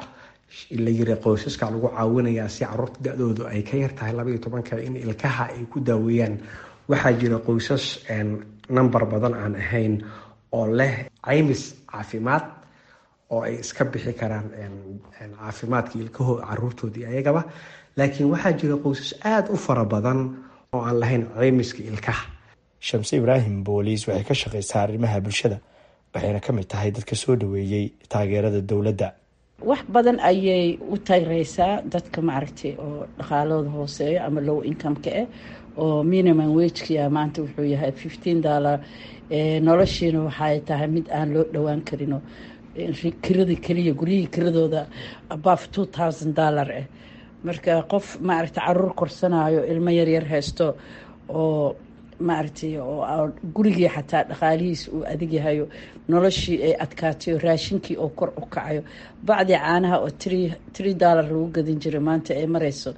la yiri qoysaska lagu caawinayaa si caruurta da-doodu ay ka yartahay 12 in ilkaha ay ku daaweeyaan. waxaa jira qoysas number badan aan ahayn oo leh caymis caafimaad oo ay iska bixi karaan caafimaadkii ilkahooda caruurtoodii ayagaba, laakiin waxaa jira qoysas aada u fara badan oo aan lahayn caymiska ilkaha. Shamse Ibraahim Booliis waxay ka shaqaysaa arrimaha bulshada, waxayna ka mid tahay dadka soo dhaweeyey taageerada dowladda. wax badan ayay u taageeraysaa dadka maaragtay oo dhaqaalooda hooseeyo ama low income-ka ah oo minimum wage-kia maanta wuxuu yahay $15. noloshiina waxay tahay mid aan loo dhowaan karino kirada keliya guryihii kiradooda above $2,000 ah. marka qof maaragtay caruur korsanayo ilmo yaryar haysto oo maaragtay oo gurigii xataa dhaqaalihiis uu adag yahayo, noloshii ay adkaatayo, raashinkii oo kor u kacayo, bacdii caanaha oo $3 lagu gadin jiray maanta ay marayso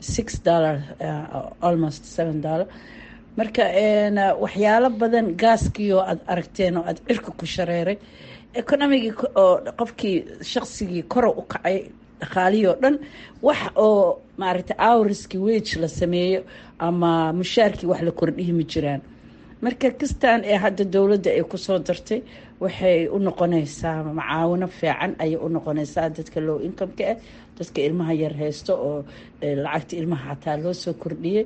$6, almost $7. marka waxyaalo badan gaaskii oo aad aragteen oo aad cirka ku shareeray, economigii oo qofkii shaqsigii kor u kacay, dhaqaalihii oo dhan wax oo maaragtay hourskii wage la sameeyo ama mushaarkii wax la kordhihi ma jiraan. marka kastaan ee hadda dowladda ay kusoo dartay waxay u noqonaysaa macaawino fiican ayay u noqonaysaa dadka low income-ka ah, dadka ilmaha yar haysto oo lacagta ilmaha xataa loo soo kordhiyey,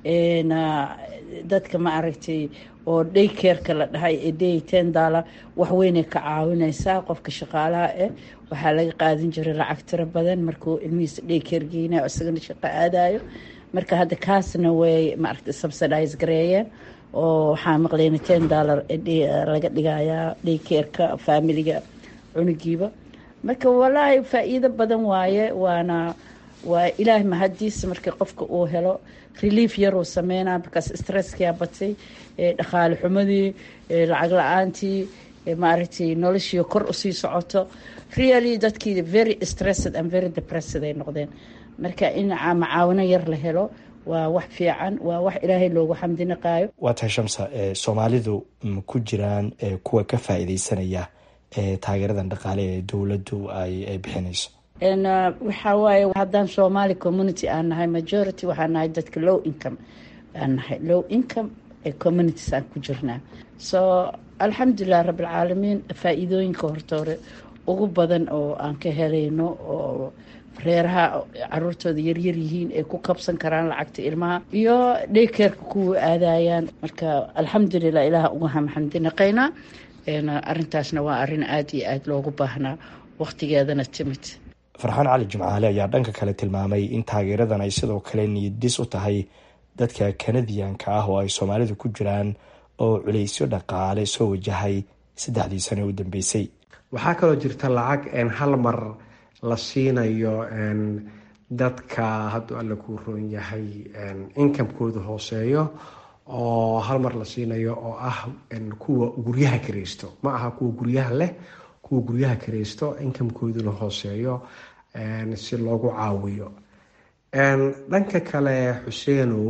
dadka maaragtay oo daycare-ka la dhahay ee day $10 wax weynay ka caawinaysaa. qofka shaqaalaha ah waxaa laga qaadan jiray lacag tiro badan markuu ilmihiisa daycare geynayo isagana shaqo aadayo. marka hadda kaasna way maaragtay subsidize gareeyeen oo waxaa maqlayna $10 laga dhigayaa daycare-ka familiga cunugiiba. marka walaahi faa'iido badan waaye, waa ilaahay mahadiisa marka qofka uu helo relief yar uu sameynaa because stresskiyaa batay, dhaqaale xumadii, lacag la-aantii, maaragtay noloshii kor usii socoto. really dadkii very stressed and very depressed ay noqdeen. marka in macaawino yar la helo waa wax fiican, waa wax ilaahay loogu xamdi naqaayo. waa tahay Shamsa, Soomaalidu ku jiraan kuwa ka faa'iideysanaya taageeradan dhaqaale ee dowladdu ay bixinayso. waxaa waaye haddaan Somali community aan nahay majority waxaan nahay dadka low income aan nahay, low income communities aan ku jirnaa. so alxamdulilah rabbilcaalamiin faa'iidooyinka hortoore ugu badan oo aan ka helayno oo reeraha caruurtooda yaryar yihiin ay ku kabsan karaan lacagta ilmaha iyo daycare-ka kuwa aadayaan. marka alxamdulilah ilaah uga xamdinaqaynaa. arrintaasna waa arrin aad iyo aad loogu baahnaa, waqtigeedana timid. Farxaan Cali Jimcaale ayaa dhanka kale tilmaamay in taageeradan ay sidoo kale niyadis u tahay dadka Kanadiyaanka ah oo ay Soomaalidu ku jiraan oo culeysyo dhaqaale soo wajahay 3 sano u dambeysay. waxaa kaloo jirta lacag hal mar la siinayo dadka hadduu alla ku roon yahay incomekooda hooseeyo, oo hal mar la siinayo oo ah kuwa guryaha kiraysto, ma aha kuwa guryaha leh, kuwa guryaha kiraysto incomekooduna hooseeyo si loogu caawiyo. dhanka kale xuseenow,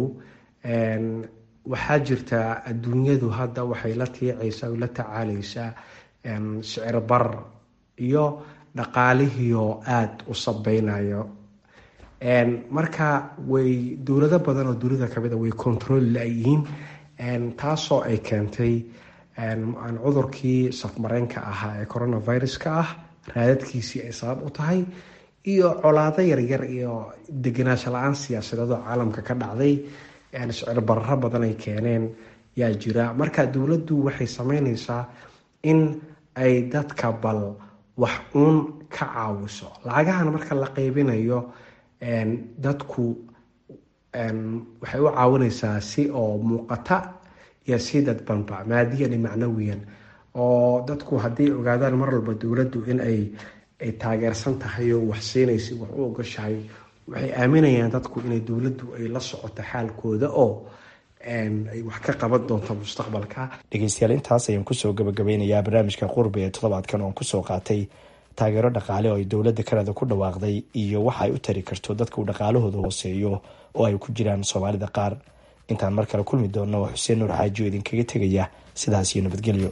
waxaa jirta adduunyadu hadda waxay la tiicaysaa oo la tacaalaysaa sicir barar iyo dhaqaalihiioo aada u sabeynayo. Marka way dowlado badan oo dunida kamid a way control layihiin, taasoo ay keentay cudurkii safmareenka ahaa ee coronaviruska ah raadadkiisii ay sabab u tahay, iyo colaado yaryar iyo degenaansho la-aan siyaasadeedoo caalamka ka dhacday, sicir bararo badan ay keeneen yaa jira. marka dowladdu waxay sameyneysaa in ay dadka bal wax uun ka caawiso. lacagahan marka la qeybinayo dadku waxay u caawineysaa si oo muuqata iyo si dadbanba, maadiyan iyo macnawiyan, oo dadku haddii ogaadaan mar walba dowladdu in ay taageersan tahay oo wax siinaysa, wax u ogashahay, waxay aaminayaan dadku inay dowladdu ay la socoto xaalkooda oo ay wax ka qaban doonto mustaqbalka. dhegeystayaal, intaas ayaan kusoo gabagabeynayaa barnaamijka qurbi ee toddobaadkan oon kusoo qaatay taageero dhaqaale oo ay dowladda Kanada ku dhawaaqday iyo waxa ay u tari karto dadka uu dhaqaalahooda hooseeyo oo ay ku jiraan Soomaalida qaar. intaan mar kale kulmi doonno waa Xuseen Nuur Xaaji oo idinkaga tegaya sidaas iyo nabadgelyo.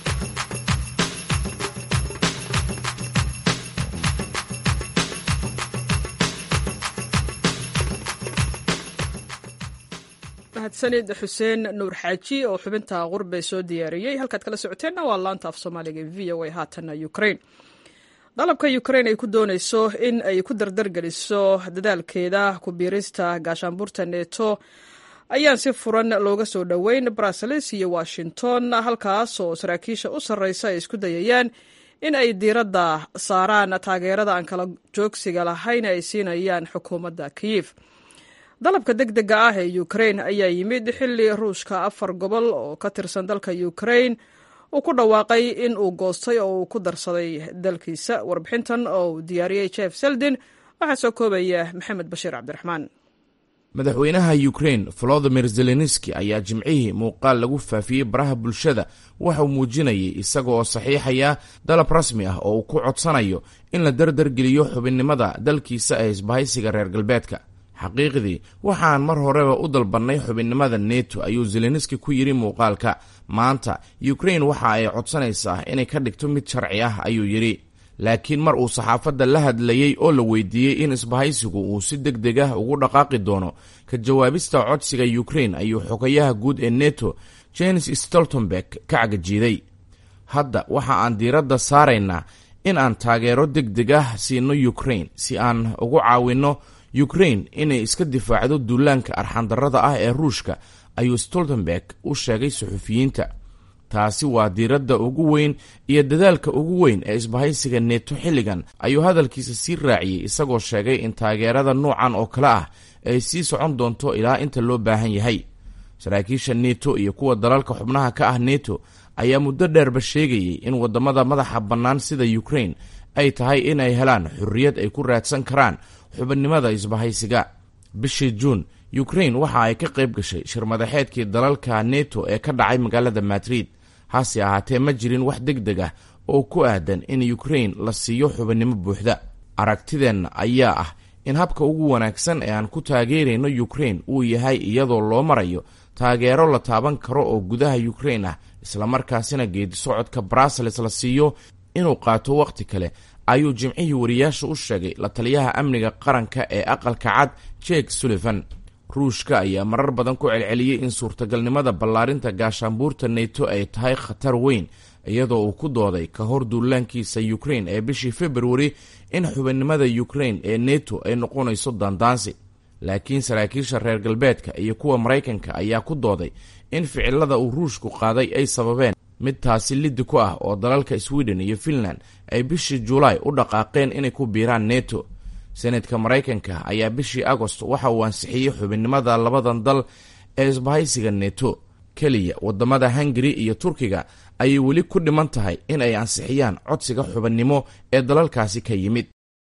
mahadsanid Xuseen Nuur Xaaji oo xubinta qurbe soo diyaariyey. halkaad kala socoteenna waa laanta af Soomaaliga VOA. haatana Ukraine. dalabka Ukraine ay ku doonayso in ay ku dardargeliso dadaalkeeda ku biirista gaashaanbuurta NATO ayaan si furan looga soo dhoweyn Brussels iyo Washington, halkaas oo saraakiisha u sarreysa ay isku dayayaan in ay diiradda saaraan taageerada aan kala joogsiga lahayn ay siinayaan xukuumadda Kyiv. dalabka degdega ah ee Ukraine ayaa yimid xilli Ruushka 4 gobol oo ka tirsan dalka Ukraine uu ku dhawaaqay in uu goostay oo uu ku darsaday dalkiisa. warbixintan oo diyaariyey Jeff Seldin waxaa soo koobaya Maxamed Bashiir Cabdiraxmaan. madaxweynaha Ukraine Volodymyr Zelensky ayaa jimcihii muuqaal lagu faafiyey baraha bulshada waxa uu muujinayay isaga oo saxiixaya dalab rasmi ah oo uu ku codsanayo in la dardargeliyo xubinnimada dalkiisa ee isbahaysiga reer galbeedka. xaqiiqdii waxaan mar horeba u dalbannay xubinnimada NATO, ayuu Zelensky ku yidhi muuqaalka. maanta Ukraine waxa ay codsanaysaa inay ka dhigto mid sharci ah, ayuu yidhi. laakiin mar uu saxaafadda la hadlayey oo la weydiiyey in isbahaysigu uu si degdeg ah ugu dhaqaaqi doono ka jawaabista codsiga Ukraine, ayuu xogayaha guud ee NATO Jens Stoltenberg ka cagajiiday. hadda waxa aan diiradda saaraynaa in aan taageero degdeg ah siino Ukraine si aan ugu caawinno Ukraine inay iska difaacdo duulaanka arxandarrada ah ee Ruushka, ayuu Stoltenberg u sheegay suxufiyiinta. taasi waa diiradda ugu weyn iyo dadaalka ugu weyn ee isbahaysiga NATO xilligan, ayuu hadalkiisa sii raaciyey isagoo sheegay in taageerada noocan oo kale ah ay sii socon doonto ilaa inta loo baahan yahay. saraakiisha NATO iyo kuwa dalalka xubnaha ka ah NATO ayaa muddo dheerba sheegayey in waddamada madaxa bannaan sida Ukraine ay tahay in ay helaan xurriyad ay ku raadsan karaan xubinnimada isbahaysiga. bishii Juun, Ukraine waxa ay ka qayb gashay shir madaxeedkii dalalka NATO ee ka dhacay magaalada Madrid. hase ahaatee ma jirin wax degdeg ah oo ku aadan in Ukraine la siiyo xubinnimo buuxda. aragtideenna ayaa ah in habka ugu wanaagsan ee aan ku taageerayno Ukraine uu yahay iyadoo loo marayo taageero la taaban karo oo gudaha Ukraine ah, islamarkaasina geedi socodka Brussels la siiyo inuu qaato waqti kale, ayuu jimcihii wariyaasha u sheegay la taliyaha amniga qaranka ee aqalka cad Jake Sullivan. Ruushka ayaa marar badan ku celceliyey in suurtagalnimada ballaarinta gaashaanbuurta NATO ay tahay khatar weyn, iyadoo uu ku dooday ka hor duulaankiisa Ukraine ee bishii February in xubinnimada Ukraine ee NATO ay noqonayso daandaansi. laakiin saraakiisha reer galbeedka iyo kuwa Maraykanka ayaa ku dooday in ficilada uu Ruushku qaaday ay sababeen mid taasi liddi ku ah oo dalalka Sweden iyo Finland ay bishii July u dhaqaaqeen inay ku biiraan NATO. Senatka Maraykanka ayaa bishii Agost waxa uu ansixiyey xubinnimada labadan dal ee isbahaysiga NATO. keliya waddamada Hungary iyo Turkiga ayay weli ku dhiman tahay in ay ansixiyaan codsiga xubinnimo ee dalalkaasi ka yimid.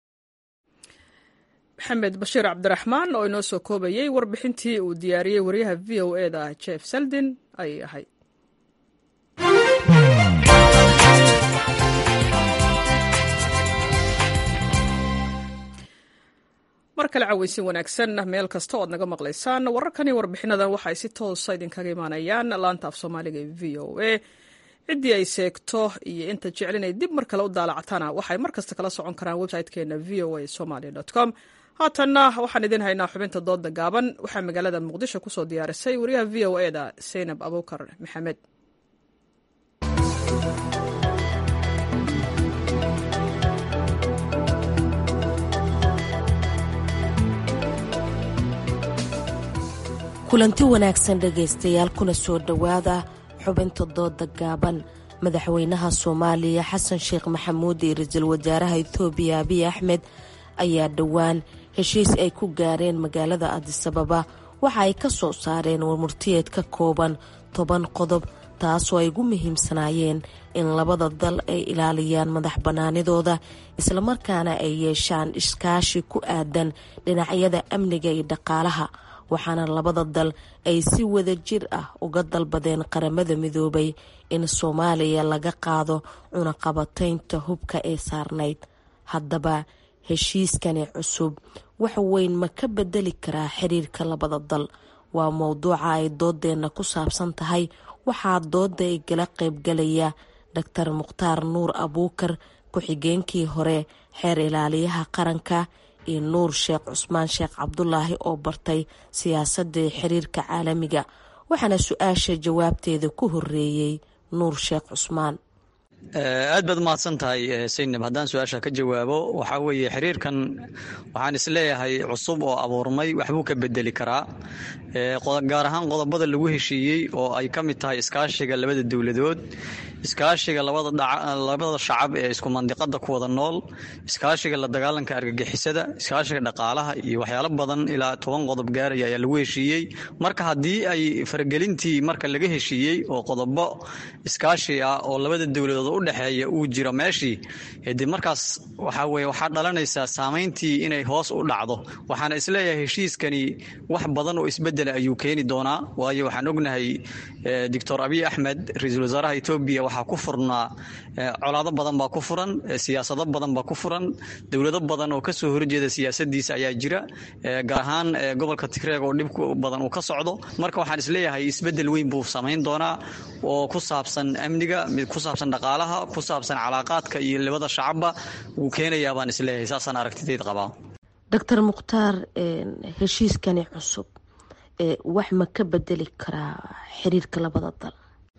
maxamed bashiir cabdiraxmaan oo inoo soo koobayey warbixintii uu diyaariyey wariyaha VOA-da Jeff Seldin ayay ahayd. mar kale caweysin wanaagsan meel kasta oo aad naga maqlaysaan. wararkani warbixinadan waxaay si toosa idinkaga imaanayaan laanta af soomaaliga ee VOA. ciddii ay seegto iyo inta jecel inay dib mar kale u daalactana waxay mar kasta kala socon karaan website-keena voasomali.com. haatanna waxaan idin haynaa xubinta dooda gaaban. waxaa magaalada muqdisho kusoo diyaarisay wariyaha v o e da Saynab Abuukar Maxamed. kulanti wanaagsan dhegaystayaal, kuna soo dhowaada xubinta dooda gaaban. madaxweynaha Soomaaliya Xasan Sheekh Maxamuud iyo ra'iisul wasaaraha Itoobiya Abiy Ahmed ayaa dhowaan heshiis ay ku gaareen magaalada Addis Ababa waxa ay ka soo saareen warmurtiyeed ka kooban 10 qodob, taasoo ay ugu muhiimsanaayeen in labada dal ay ilaaliyaan madax bannaanidooda islamarkaana ay yeeshaan iskaashi ku aadan dhinacyada amniga iyo dhaqaalaha. waxaana labada dal ay si wada jir ah uga dalbadeen qaramada midoobay in Soomaaliya laga qaado cunaqabataynta hubka ee saarnayd. haddaba heshiiskani cusub wax weyn ma ka bedeli karaa xiriirka labada dal? waa mowduuca ay doodeenna ku saabsan tahay. waxaa dooda igala qaybgalaya Dr. Mukhtaar Nuur Abuukar, ku-xigeenkii hore xeer ilaaliyaha qaranka, iyo Nuur Sheekh Cusmaan Sheekh Cabdulaahi oo bartay siyaasadda xiriirka caalamiga. waxaana su-aasha jawaabteeda ku horeeyey Nuur Sheekh Cusmaan. aad baad mahadsan tahay Saynab. haddaan su-aasha ka jawaabo, waxaa weeye xiriirkan waxaan isleeyahay cusub oo abuurmay waxbuu ka bedeli karaa, gaar ahaan qodobada lagu heshiiyey oo ay ka mid tahay iskaashiga labada dowladood, iskaashiga labada shacab ee isku mandiqada ku wada nool, iskaashiga la dagaalanka argagixisada, iskaashiga dhaqaalaha iyo waxyaalo badan ilaa 10 qodob gaaraya ayaa lagu heshiiyey. marka haddii ay faragelintii marka laga heshiiyey oo qodobo iskaashi ah oo labada dowladood u dhexeeya uu jiro meeshii, hadii markaas waxaa dhalanaysaa saameyntii inay hoos u dhacdo. waxaana isleeyahay heshiiskani wax badan oo isbedela ayuu keeni doonaa, waayo waxaan ognahay Dr. Abiy Ahmed ra'iisul wasaaraha Itoobiya waxaa ku furnaa colaado badan baa ku furan, siyaasado badan baa ku furan, dowlado badan oo kasoo horjeeda siyaasadiisa ayaa jira, gaar ahaan gobolka Tigreeg oo dhib badan uu ka socdo. marka waxaan isleeyahay isbedel weyn buu samayn doonaa oo ku saabsan amniga, mid ku saabsan dhaqaalaha, ku saabsan calaaqaadka iyo labada shacabba uu keenayaa baan isleeyahay. saasaan aragtideed qabaa. Dr. Mukhtaar, heshiiskani cusub wax ma ka bedeli karaa xiriirka labada dal?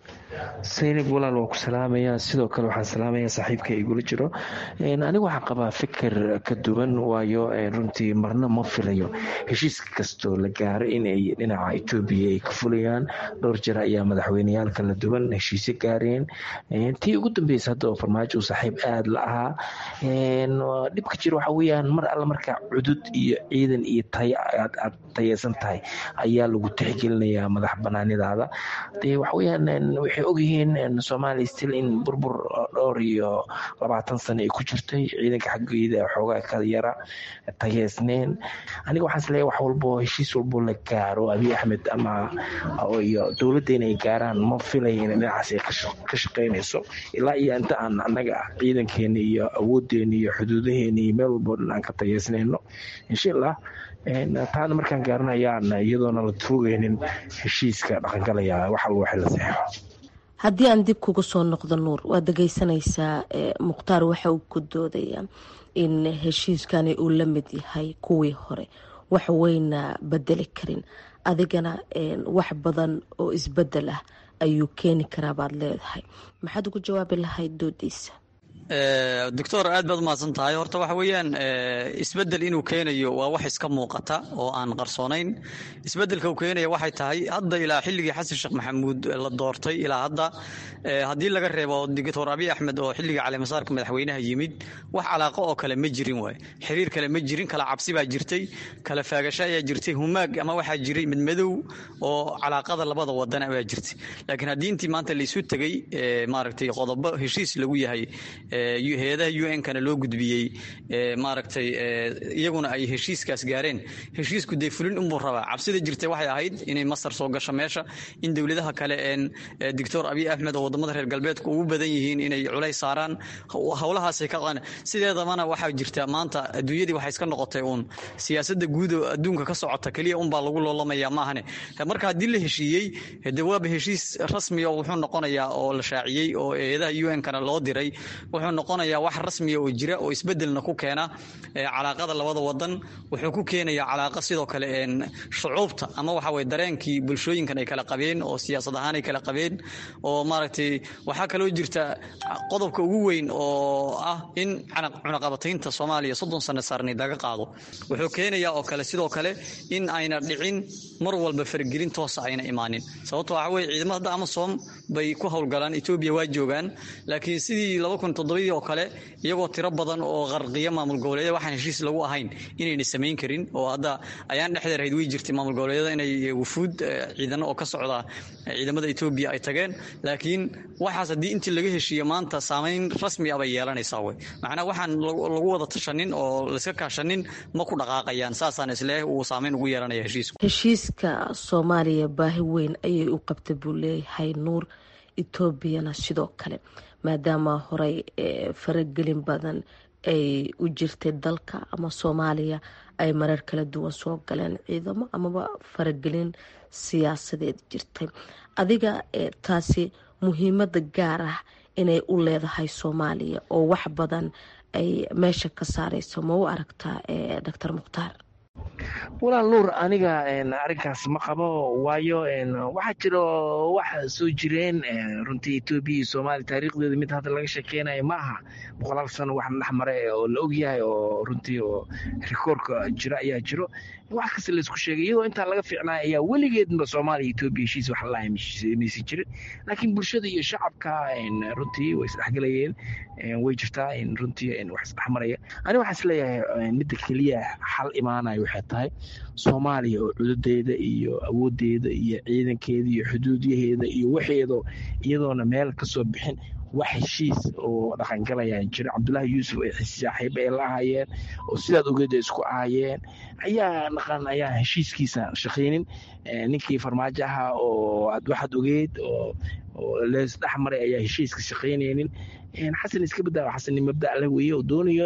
Saynab walaal waa ku salaamayaa, sidoo kale waxaan salaamayaa saaxiibka igula jiro. anigu waxaan qabaa fikir ka duwan, waayo runtii marna ma filayo heshiis kastoo la gaaro inay dhinaca Itoobiya ay ka fulayaan. dhowr jeer ayaa madaxweyneyaal kala duwan heshiisyo gaareen, tii ugu dambeysa hadda oo farmaajo uu saaxiib aad la ahaa. dhibka jira waxa weeyaan mar alla markaa cudud iyo ciidan iyo aad tayeysan tahay ayaa lagu tixgelinayaa madax banaanidaada. waxa weeyaan waxay ogyihiin Soomaaliya still in burbur dhowr iyo 20 sano ay ku jirtay, ciidanka xaggeeda xoogaa ka yara tayeysneen. aniga waxaan isleeyahay wax walbo heshiis walbo la gaaro Abiy Ahmed ama iyo dowladda inay gaaraan, ma filayo in dhinacaas ay ka shaqeynayso ilaa iyo inta aan annaga ciidankeena iyo awoodeena iyo xuduudaheena iyo meel walbo aan ka tayeysnayno. insha Allah taana markaan gaaranayaan iyadoona la tuugaynin heshiiska dhaqangalaya wax walba wax la saxo. haddii aan dib kuga soo noqdo Nuur, waad dhagaysanaysaa Mukhtaar waxa uu ku doodayaa in heshiiskani uu la mid yahay kuwii hore, wax weyna bedeli karin. adigana wax badan oo isbedel ah ayuu keeni karaa baad leedahay. maxaad ugu jawaabi lahayd doodiisa? doctor aad baad mahadsan tahay. horta waxa weeyaan isbedel inuu keenayo waa wax iska muuqata oo aan qarsoonayn. isbedelka uu keenayo waxay tahay hadda ilaa xilligii Xasan Sheekh Maxamuud la doortay ilaa hadda, haddii laga reebo Dr. Abiy Ahmed oo xilliga caleemasaarka madaxweynaha yimid, wax calaaqo oo kale ma jirin waay, xiriir kale ma jirin, kala cabsi baa jirtay, kala faagasho ayaa jirtay, humaag ama waxaa jiray mid madow oo calaaqada labada wadan ayaa jirtay. laakiin haddii intii maanta la isu tagay maaragtay qodobo heshiis lagu yahay hay-adaha UN-kana loo gudbiyey maaragtay iyaguna ay heshiiskaas gaareen. Heshiisku dee fulin unbuu rabaa. Cabsida jirtay waxay ahayd inay Masar soo gasho meesha, in dowladaha kale Dictor Abiy Ahmed oo wadamada reer galbeedka ugu badan yihiin inay culays saaraan howlahaasay ka qaan. Sideedabana waxaa jirta maanta adduunyadii waxay iska noqotay uun siyaasadda guud oo adduunka ka socota kaliya unbaa lagu loolamaya maahane. Marka haddii la heshiiyey dee waaba heshiis rasmi oo wuxuu noqonayaa oo la shaaciyey oo hay-adaha UN-kana loo diray, wuxuu noqonayaa wax rasmiya oo jira oo isbedelna ku keena calaaqada labada wadan. Wuxuu ku keenayaa calaaqa sidoo kale shucuubta ama waxa way dareenkii bulshooyinkan ay kala qabeen oo siyaasad ahaan ay kala qabeen oo maaragtay waxaa kaloo jirta qodobka ugu weyn oo ah in cunaqabataynta Soomaaliya 30 sano saarnay daga qaado. Wuxuu keenayaa oo kale sidoo kale in ayna dhicin mar walba fargelin toos ah ayna imaanin. Sababtoo ah way ciidamada AMISOM bay ku howlgalaan Itoobiya waa joogaan, laakiin sidii 2007 oo kale iyagoo tiro badan oo qarqiya maamul goboleedyada waxaan heshiis lagu ahayn inayna sameyn karin. oo hadda ayaan dhexdeed way jirtay maamul goboleedyada inay wufuud ciidano oo ka socda ciidamada Itoobiya ay tageen, laakiin waxaas hadii intii laga heshiiyo maanta saameyn rasmi ah bay yeelanaysaa way. Macnaha waxaan lagu wada tashanin oo la iska kaashanin ma ku dhaqaaqayaan. Saasaan isleeyahay uu saameyn ugu yeelanaya heshiiska Soomaaliya baahi weyn ayay u qabtay buu leeyahay Nuur. Etoobiyana sidoo kale maadaama horey faragelin badan ay u jirtay dalka ama Soomaaliya ay marar kala duwan soo galeen ciidamo amaba faragelin siyaasadeed jirtay. Adiga taasi muhiimada gaar ah inay u leedahay Soomaaliya oo wax badan ay meesha ka saarayso ma u aragtaa Dr. Mukhtaar? walaal Nuur, aniga arrinkaas ma qabo, waayo waxaa jiro wax soo jireen runtii Itoobiya iyo Soomaaliya taariikhdeeda mid hadda laga sheekeynayo ma aha. 100 sano wax dhex maray oo la ogyahay oo runtii oo rikoorka jira ayaa jiro. wax kasta la isku sheegay iyadoo inta laga fiicnaa ayaa weligeedba Soomaaliya iyo Itoobiya heshiis wax la aaminsan jiray, laakiin bulshada iyo shacabka runtii way isdhexgalayeen. way jirtaa runtii wax isdhexmaraya. Ani waxaan isleeyahay midda keliya xal imaanayo waxay tahay Soomaaliya oo cududeeda iyo awoodeeda iyo ciidankeeda iyo xuduudiyaheeda iyo waxeedo iyadoona meel ka soo bixin wax heshiis oo dhaqangalayaan jira. Cabdullaahi Yuusuf ay saaxiib ay lahaayeen oo sidaad ogeed isku aayeen ayaa heshiiskiisa shaqeynin. ninkii farmaajo ahaa oo waxaad ogeed oo lees dhexmaray ayaa heshiiska shaqeynaynin. xasan iska badaa xasan mabda' la weeye oo doonayo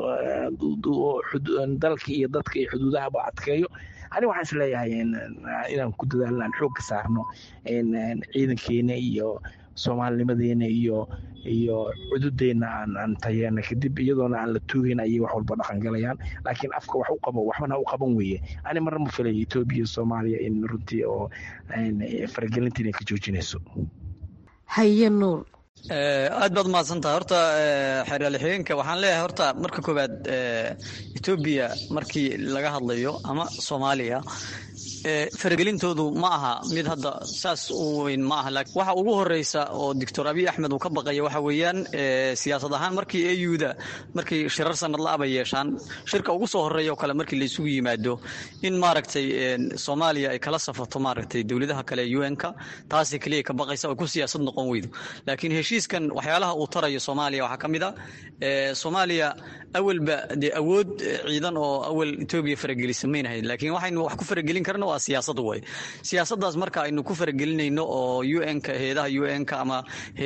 dalka iyo dadka iyo xuduudahaba adkeeyo. ani waxaan isleeyahay inaan ku dadaalno aan xoog ka saarno ciidankeena iyo Soomaalinimadeena iyo cududeena aan tayeena kadib iyadoona aan la tuugin ayay wax walba dhaqan galayaan. laakiin afka wax u qabo waxbana u qaban weeye. ani marna ma filay Itoobiya iyo Soomaaliya in runtii oo faragelintii ka joojinayso. haye Nuur, aad baad mahadsantahay. horta xeeryaal xigeenka waxaan leeyahay horta marka koobaad Itoobiya markii laga hadlayo ama Soomaaliya faragelintoodu ma aha mid hadda saas u weyn ma aha. laakiin waxa ugu horeysa oo Dictor Abiy Ahmed uu ka baqayo waxa weeyaan siyaasad ahaan markii AU-da markii shirar sanad la aba yeeshaan shirka ugu soo horeeyo kale markii la isugu yimaado in maaragtay Soomaaliya ay kala safato maaragtay dawladaha kale UN-ka taasi kaliya ka baqaysa oo ku siyaasad noqon weydo. laakiin heshiiskan waxyaalaha uu tarayo Soomaaliya waxa kamid ah Soomaaliya awalba awood ciidan oo awal Itoobiya faragelismaynahay, laakiin waxaynu wax ku faragelin karnaa siyaasad way. siyaasadaas marka aynu ku faragelinayno oo UN-ka hay'adaha UN-ka ama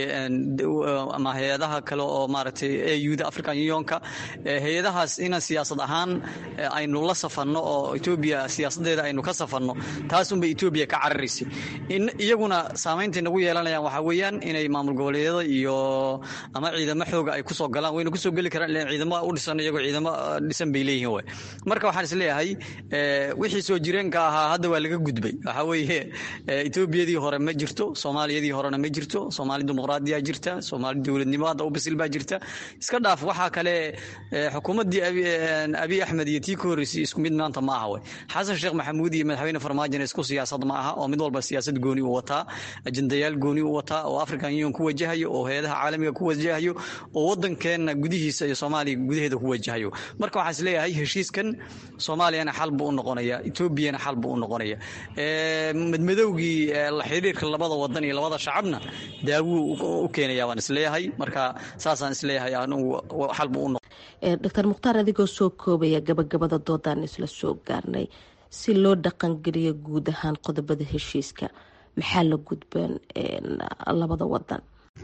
hay'adaha kale oo maaragtay AU-da African Union-ka hay'adahaas in siyaasad ahaan aynu la safarno oo Itoobiya siyaasadeeda aynu ka safarno taas un bay Itoobiya ka cararaysi. in iyaguna saameynta nagu yeelanayaan waxa weeyaan inay maamul goboleedyada iyo ama ciidamo xooga ay ku soo galaan. wayna ku soo gali karaan ilaa ciidamo u dhisan iyagoo ciidamo dhisan bay leeyihiin way. marka waxaan isleeyahay wixii soo jireenka ahaa hadda waa laga gudbay. waxa weeye Itoobiyadii hore ma jirto, Soomaaliyadii horena ma jirto. Soomaali dimuqraadiya jirta, Soomaali dawladnimo hadda u bisil baa jirta. iska dhaaf waxa kale xukuumadii Abiy Ahmed iyo Tikoorisi isku mid maanta ma aha way. Xasan Sheekh Maxamuud iyo madaxweyne Farmaajo isku siyaasad ma aha oo mid walba siyaasad gooni u wataa, ajendayaal gooni u wataa oo African Union ku wajahayo oo hay'adaha caalamiga ku wajahayo oo wadankeena gudihiisa iyo Soomaaliya gudaheeda ku wajahayo. marka waxaan isleeyahay heshiiskan Soomaaliyana xal buu u noqonayaa, Itoobiyana xal buu u noqonaya madmadowgii la xiriirka labada wadan iyo labada shacabna daawuu u keenaya baan isleeyahay marka saasaan isleeyahay anugu xal buu u noqon doctor mukhtaar adigoo soo koobaya gabagabada doodaan isla soo gaarnay si loo dhaqangeliyo guud ahaan qodobada heshiiska maxaa la gudbeen labada wadan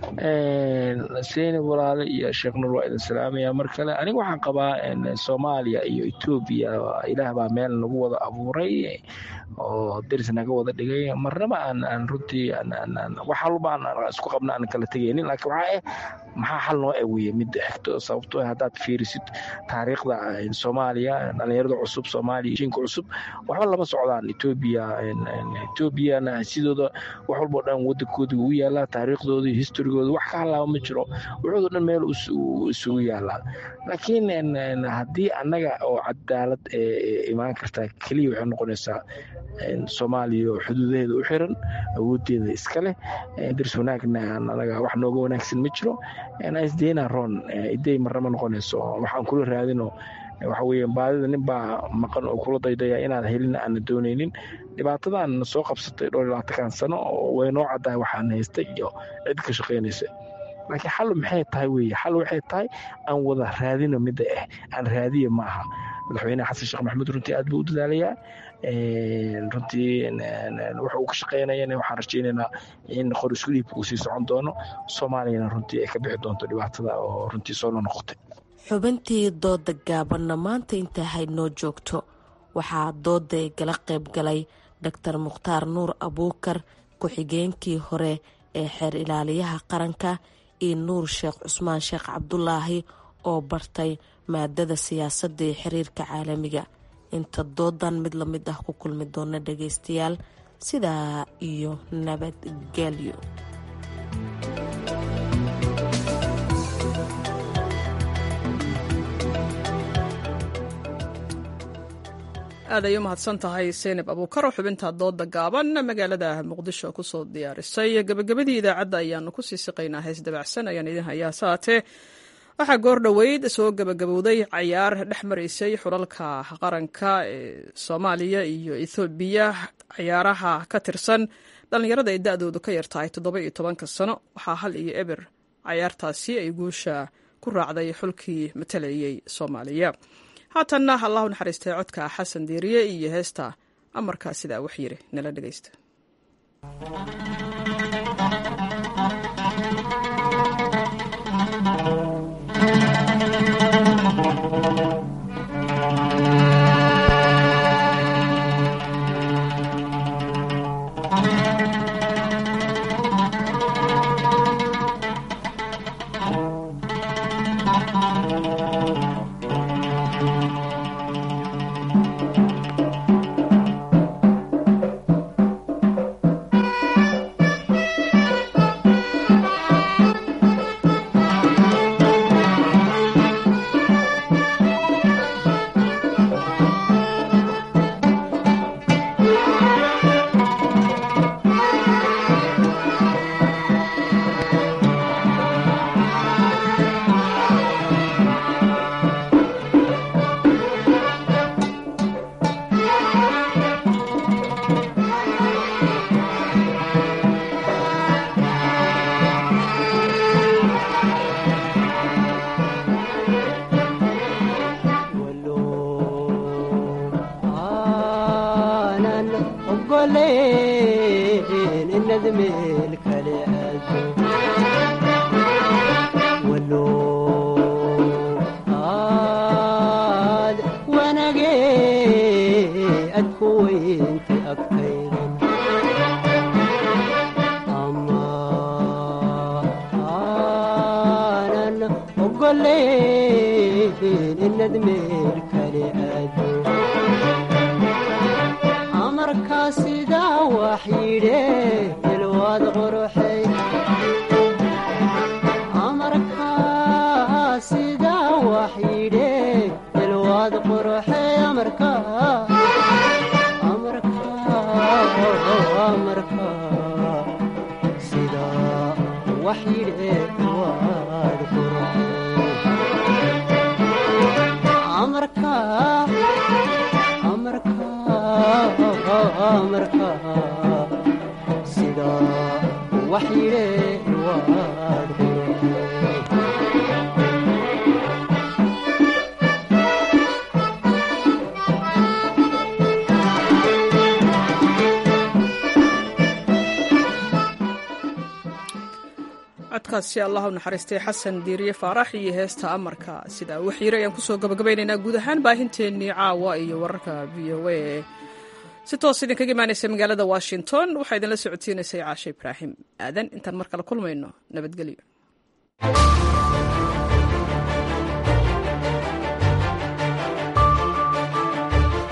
seyni walaale iyo sheekh nuur waa idin salaamaya mar kale aniga waxaan qabaa soomaaliya iyo etoobiya ilaah baa meel nagu wada abuuray oo deris naga wada dhigay marnaba aan runtii wax walba aan isku qabna aan kala tegaynin laakiin waxaa maxaa xal noo eweeye midda xigto sababtoo haddaad fiirisid taariikhda soomaaliya dhalinyarada cusub soomaaliya jiinka cusub waxba lama socdaan etoobiyana sidooda wax walbao dhan wadankooda u yaalaa taariikhdooda iyo historigooda wax ka halaaba ma jiro wuxuudo dhan meel isugu yaalaa laakiin haddii annaga oo cadaalad imaan kartaa keliya waxay noqonaysaa soomaaliya xuduudaheeda u xiran awoodeeda iska leh daris wanaagna anaga wax nooga wanaagsan ma jiro isdeyna ron iday marnama noqonayso waxaan kula raadino waxa weeye baadida nin baa maqan oo kula daydaya inaad helin aana doonaynin dhibaatadan soo qabsatay 20 sano oo way noo caddahay waxaan haystay iyo cid ka shaqaynaysa laakiin xal maxay tahay weeye xal waxay tahay aan wada raadino midda aan raadiyo maaha madaxweyne xasan sheekh maxamuud runtii aad buu u dadaalayaa runtii waxa uu ka shaqaynayana waxaan rajaynaynaa in qor isku dhiibka uu sii socon doono soomaaliyana runtii ay ka bixi doonto dhibaatada oo runtii soo noqotay xubintii dooda gaabanna maanta intaa haynoo joogto waxaa dooday gala qayb galay doctor mukhtaar nuur abuukar ku-xigeenkii hore ee xeer ilaaliyaha qaranka iyo nuur sheekh cusmaan sheekh cabdulaahi oo bartay maadada siyaasadda iyo xiriirka caalamiga inta doodan mid la mid ah ku kulmi doona dhagaystayaal sidaa iyo nabadgelyo aad ay u mahadsan tahay seynab abuukar oo xubinta dooda gaaban magaalada muqdisho kusoo diyaarisay gabagabadii idaacadda ayaanu kusii siqaynaa hees dabacsan ayaan idin hayaa saate waxaa goor dhoweyd soo gabagabowday cayaar dhex maraysay xulalka qaranka ee soomaaliya iyo ethoobiya cayaaraha ka tirsan dhallinyarada ay da-doodu ka yartahay 17 sano waxaa 1-0 cayaartaasi ay guusha ku raacday xulkii matalayay soomaaliya haatanna allahu naxariistay codka xasan diiriye iyo heesta amarkaa sidaa wax yiri nala dhegaysta marka sida wax yidheen waad codkaasi allah u naxariistay xasan diiriye faarax iyo heesta amarka sida waxyiire ayaan kusoo gabagabaynaynaa guud ahaan baahinteennii caawa iyo wararka v o a si toos idinkaga imaanaysa magaalada washington waxaa idinla socodsiinaysay caashe ibraahim aadan intaan mar kale kulmayno nabadgelyo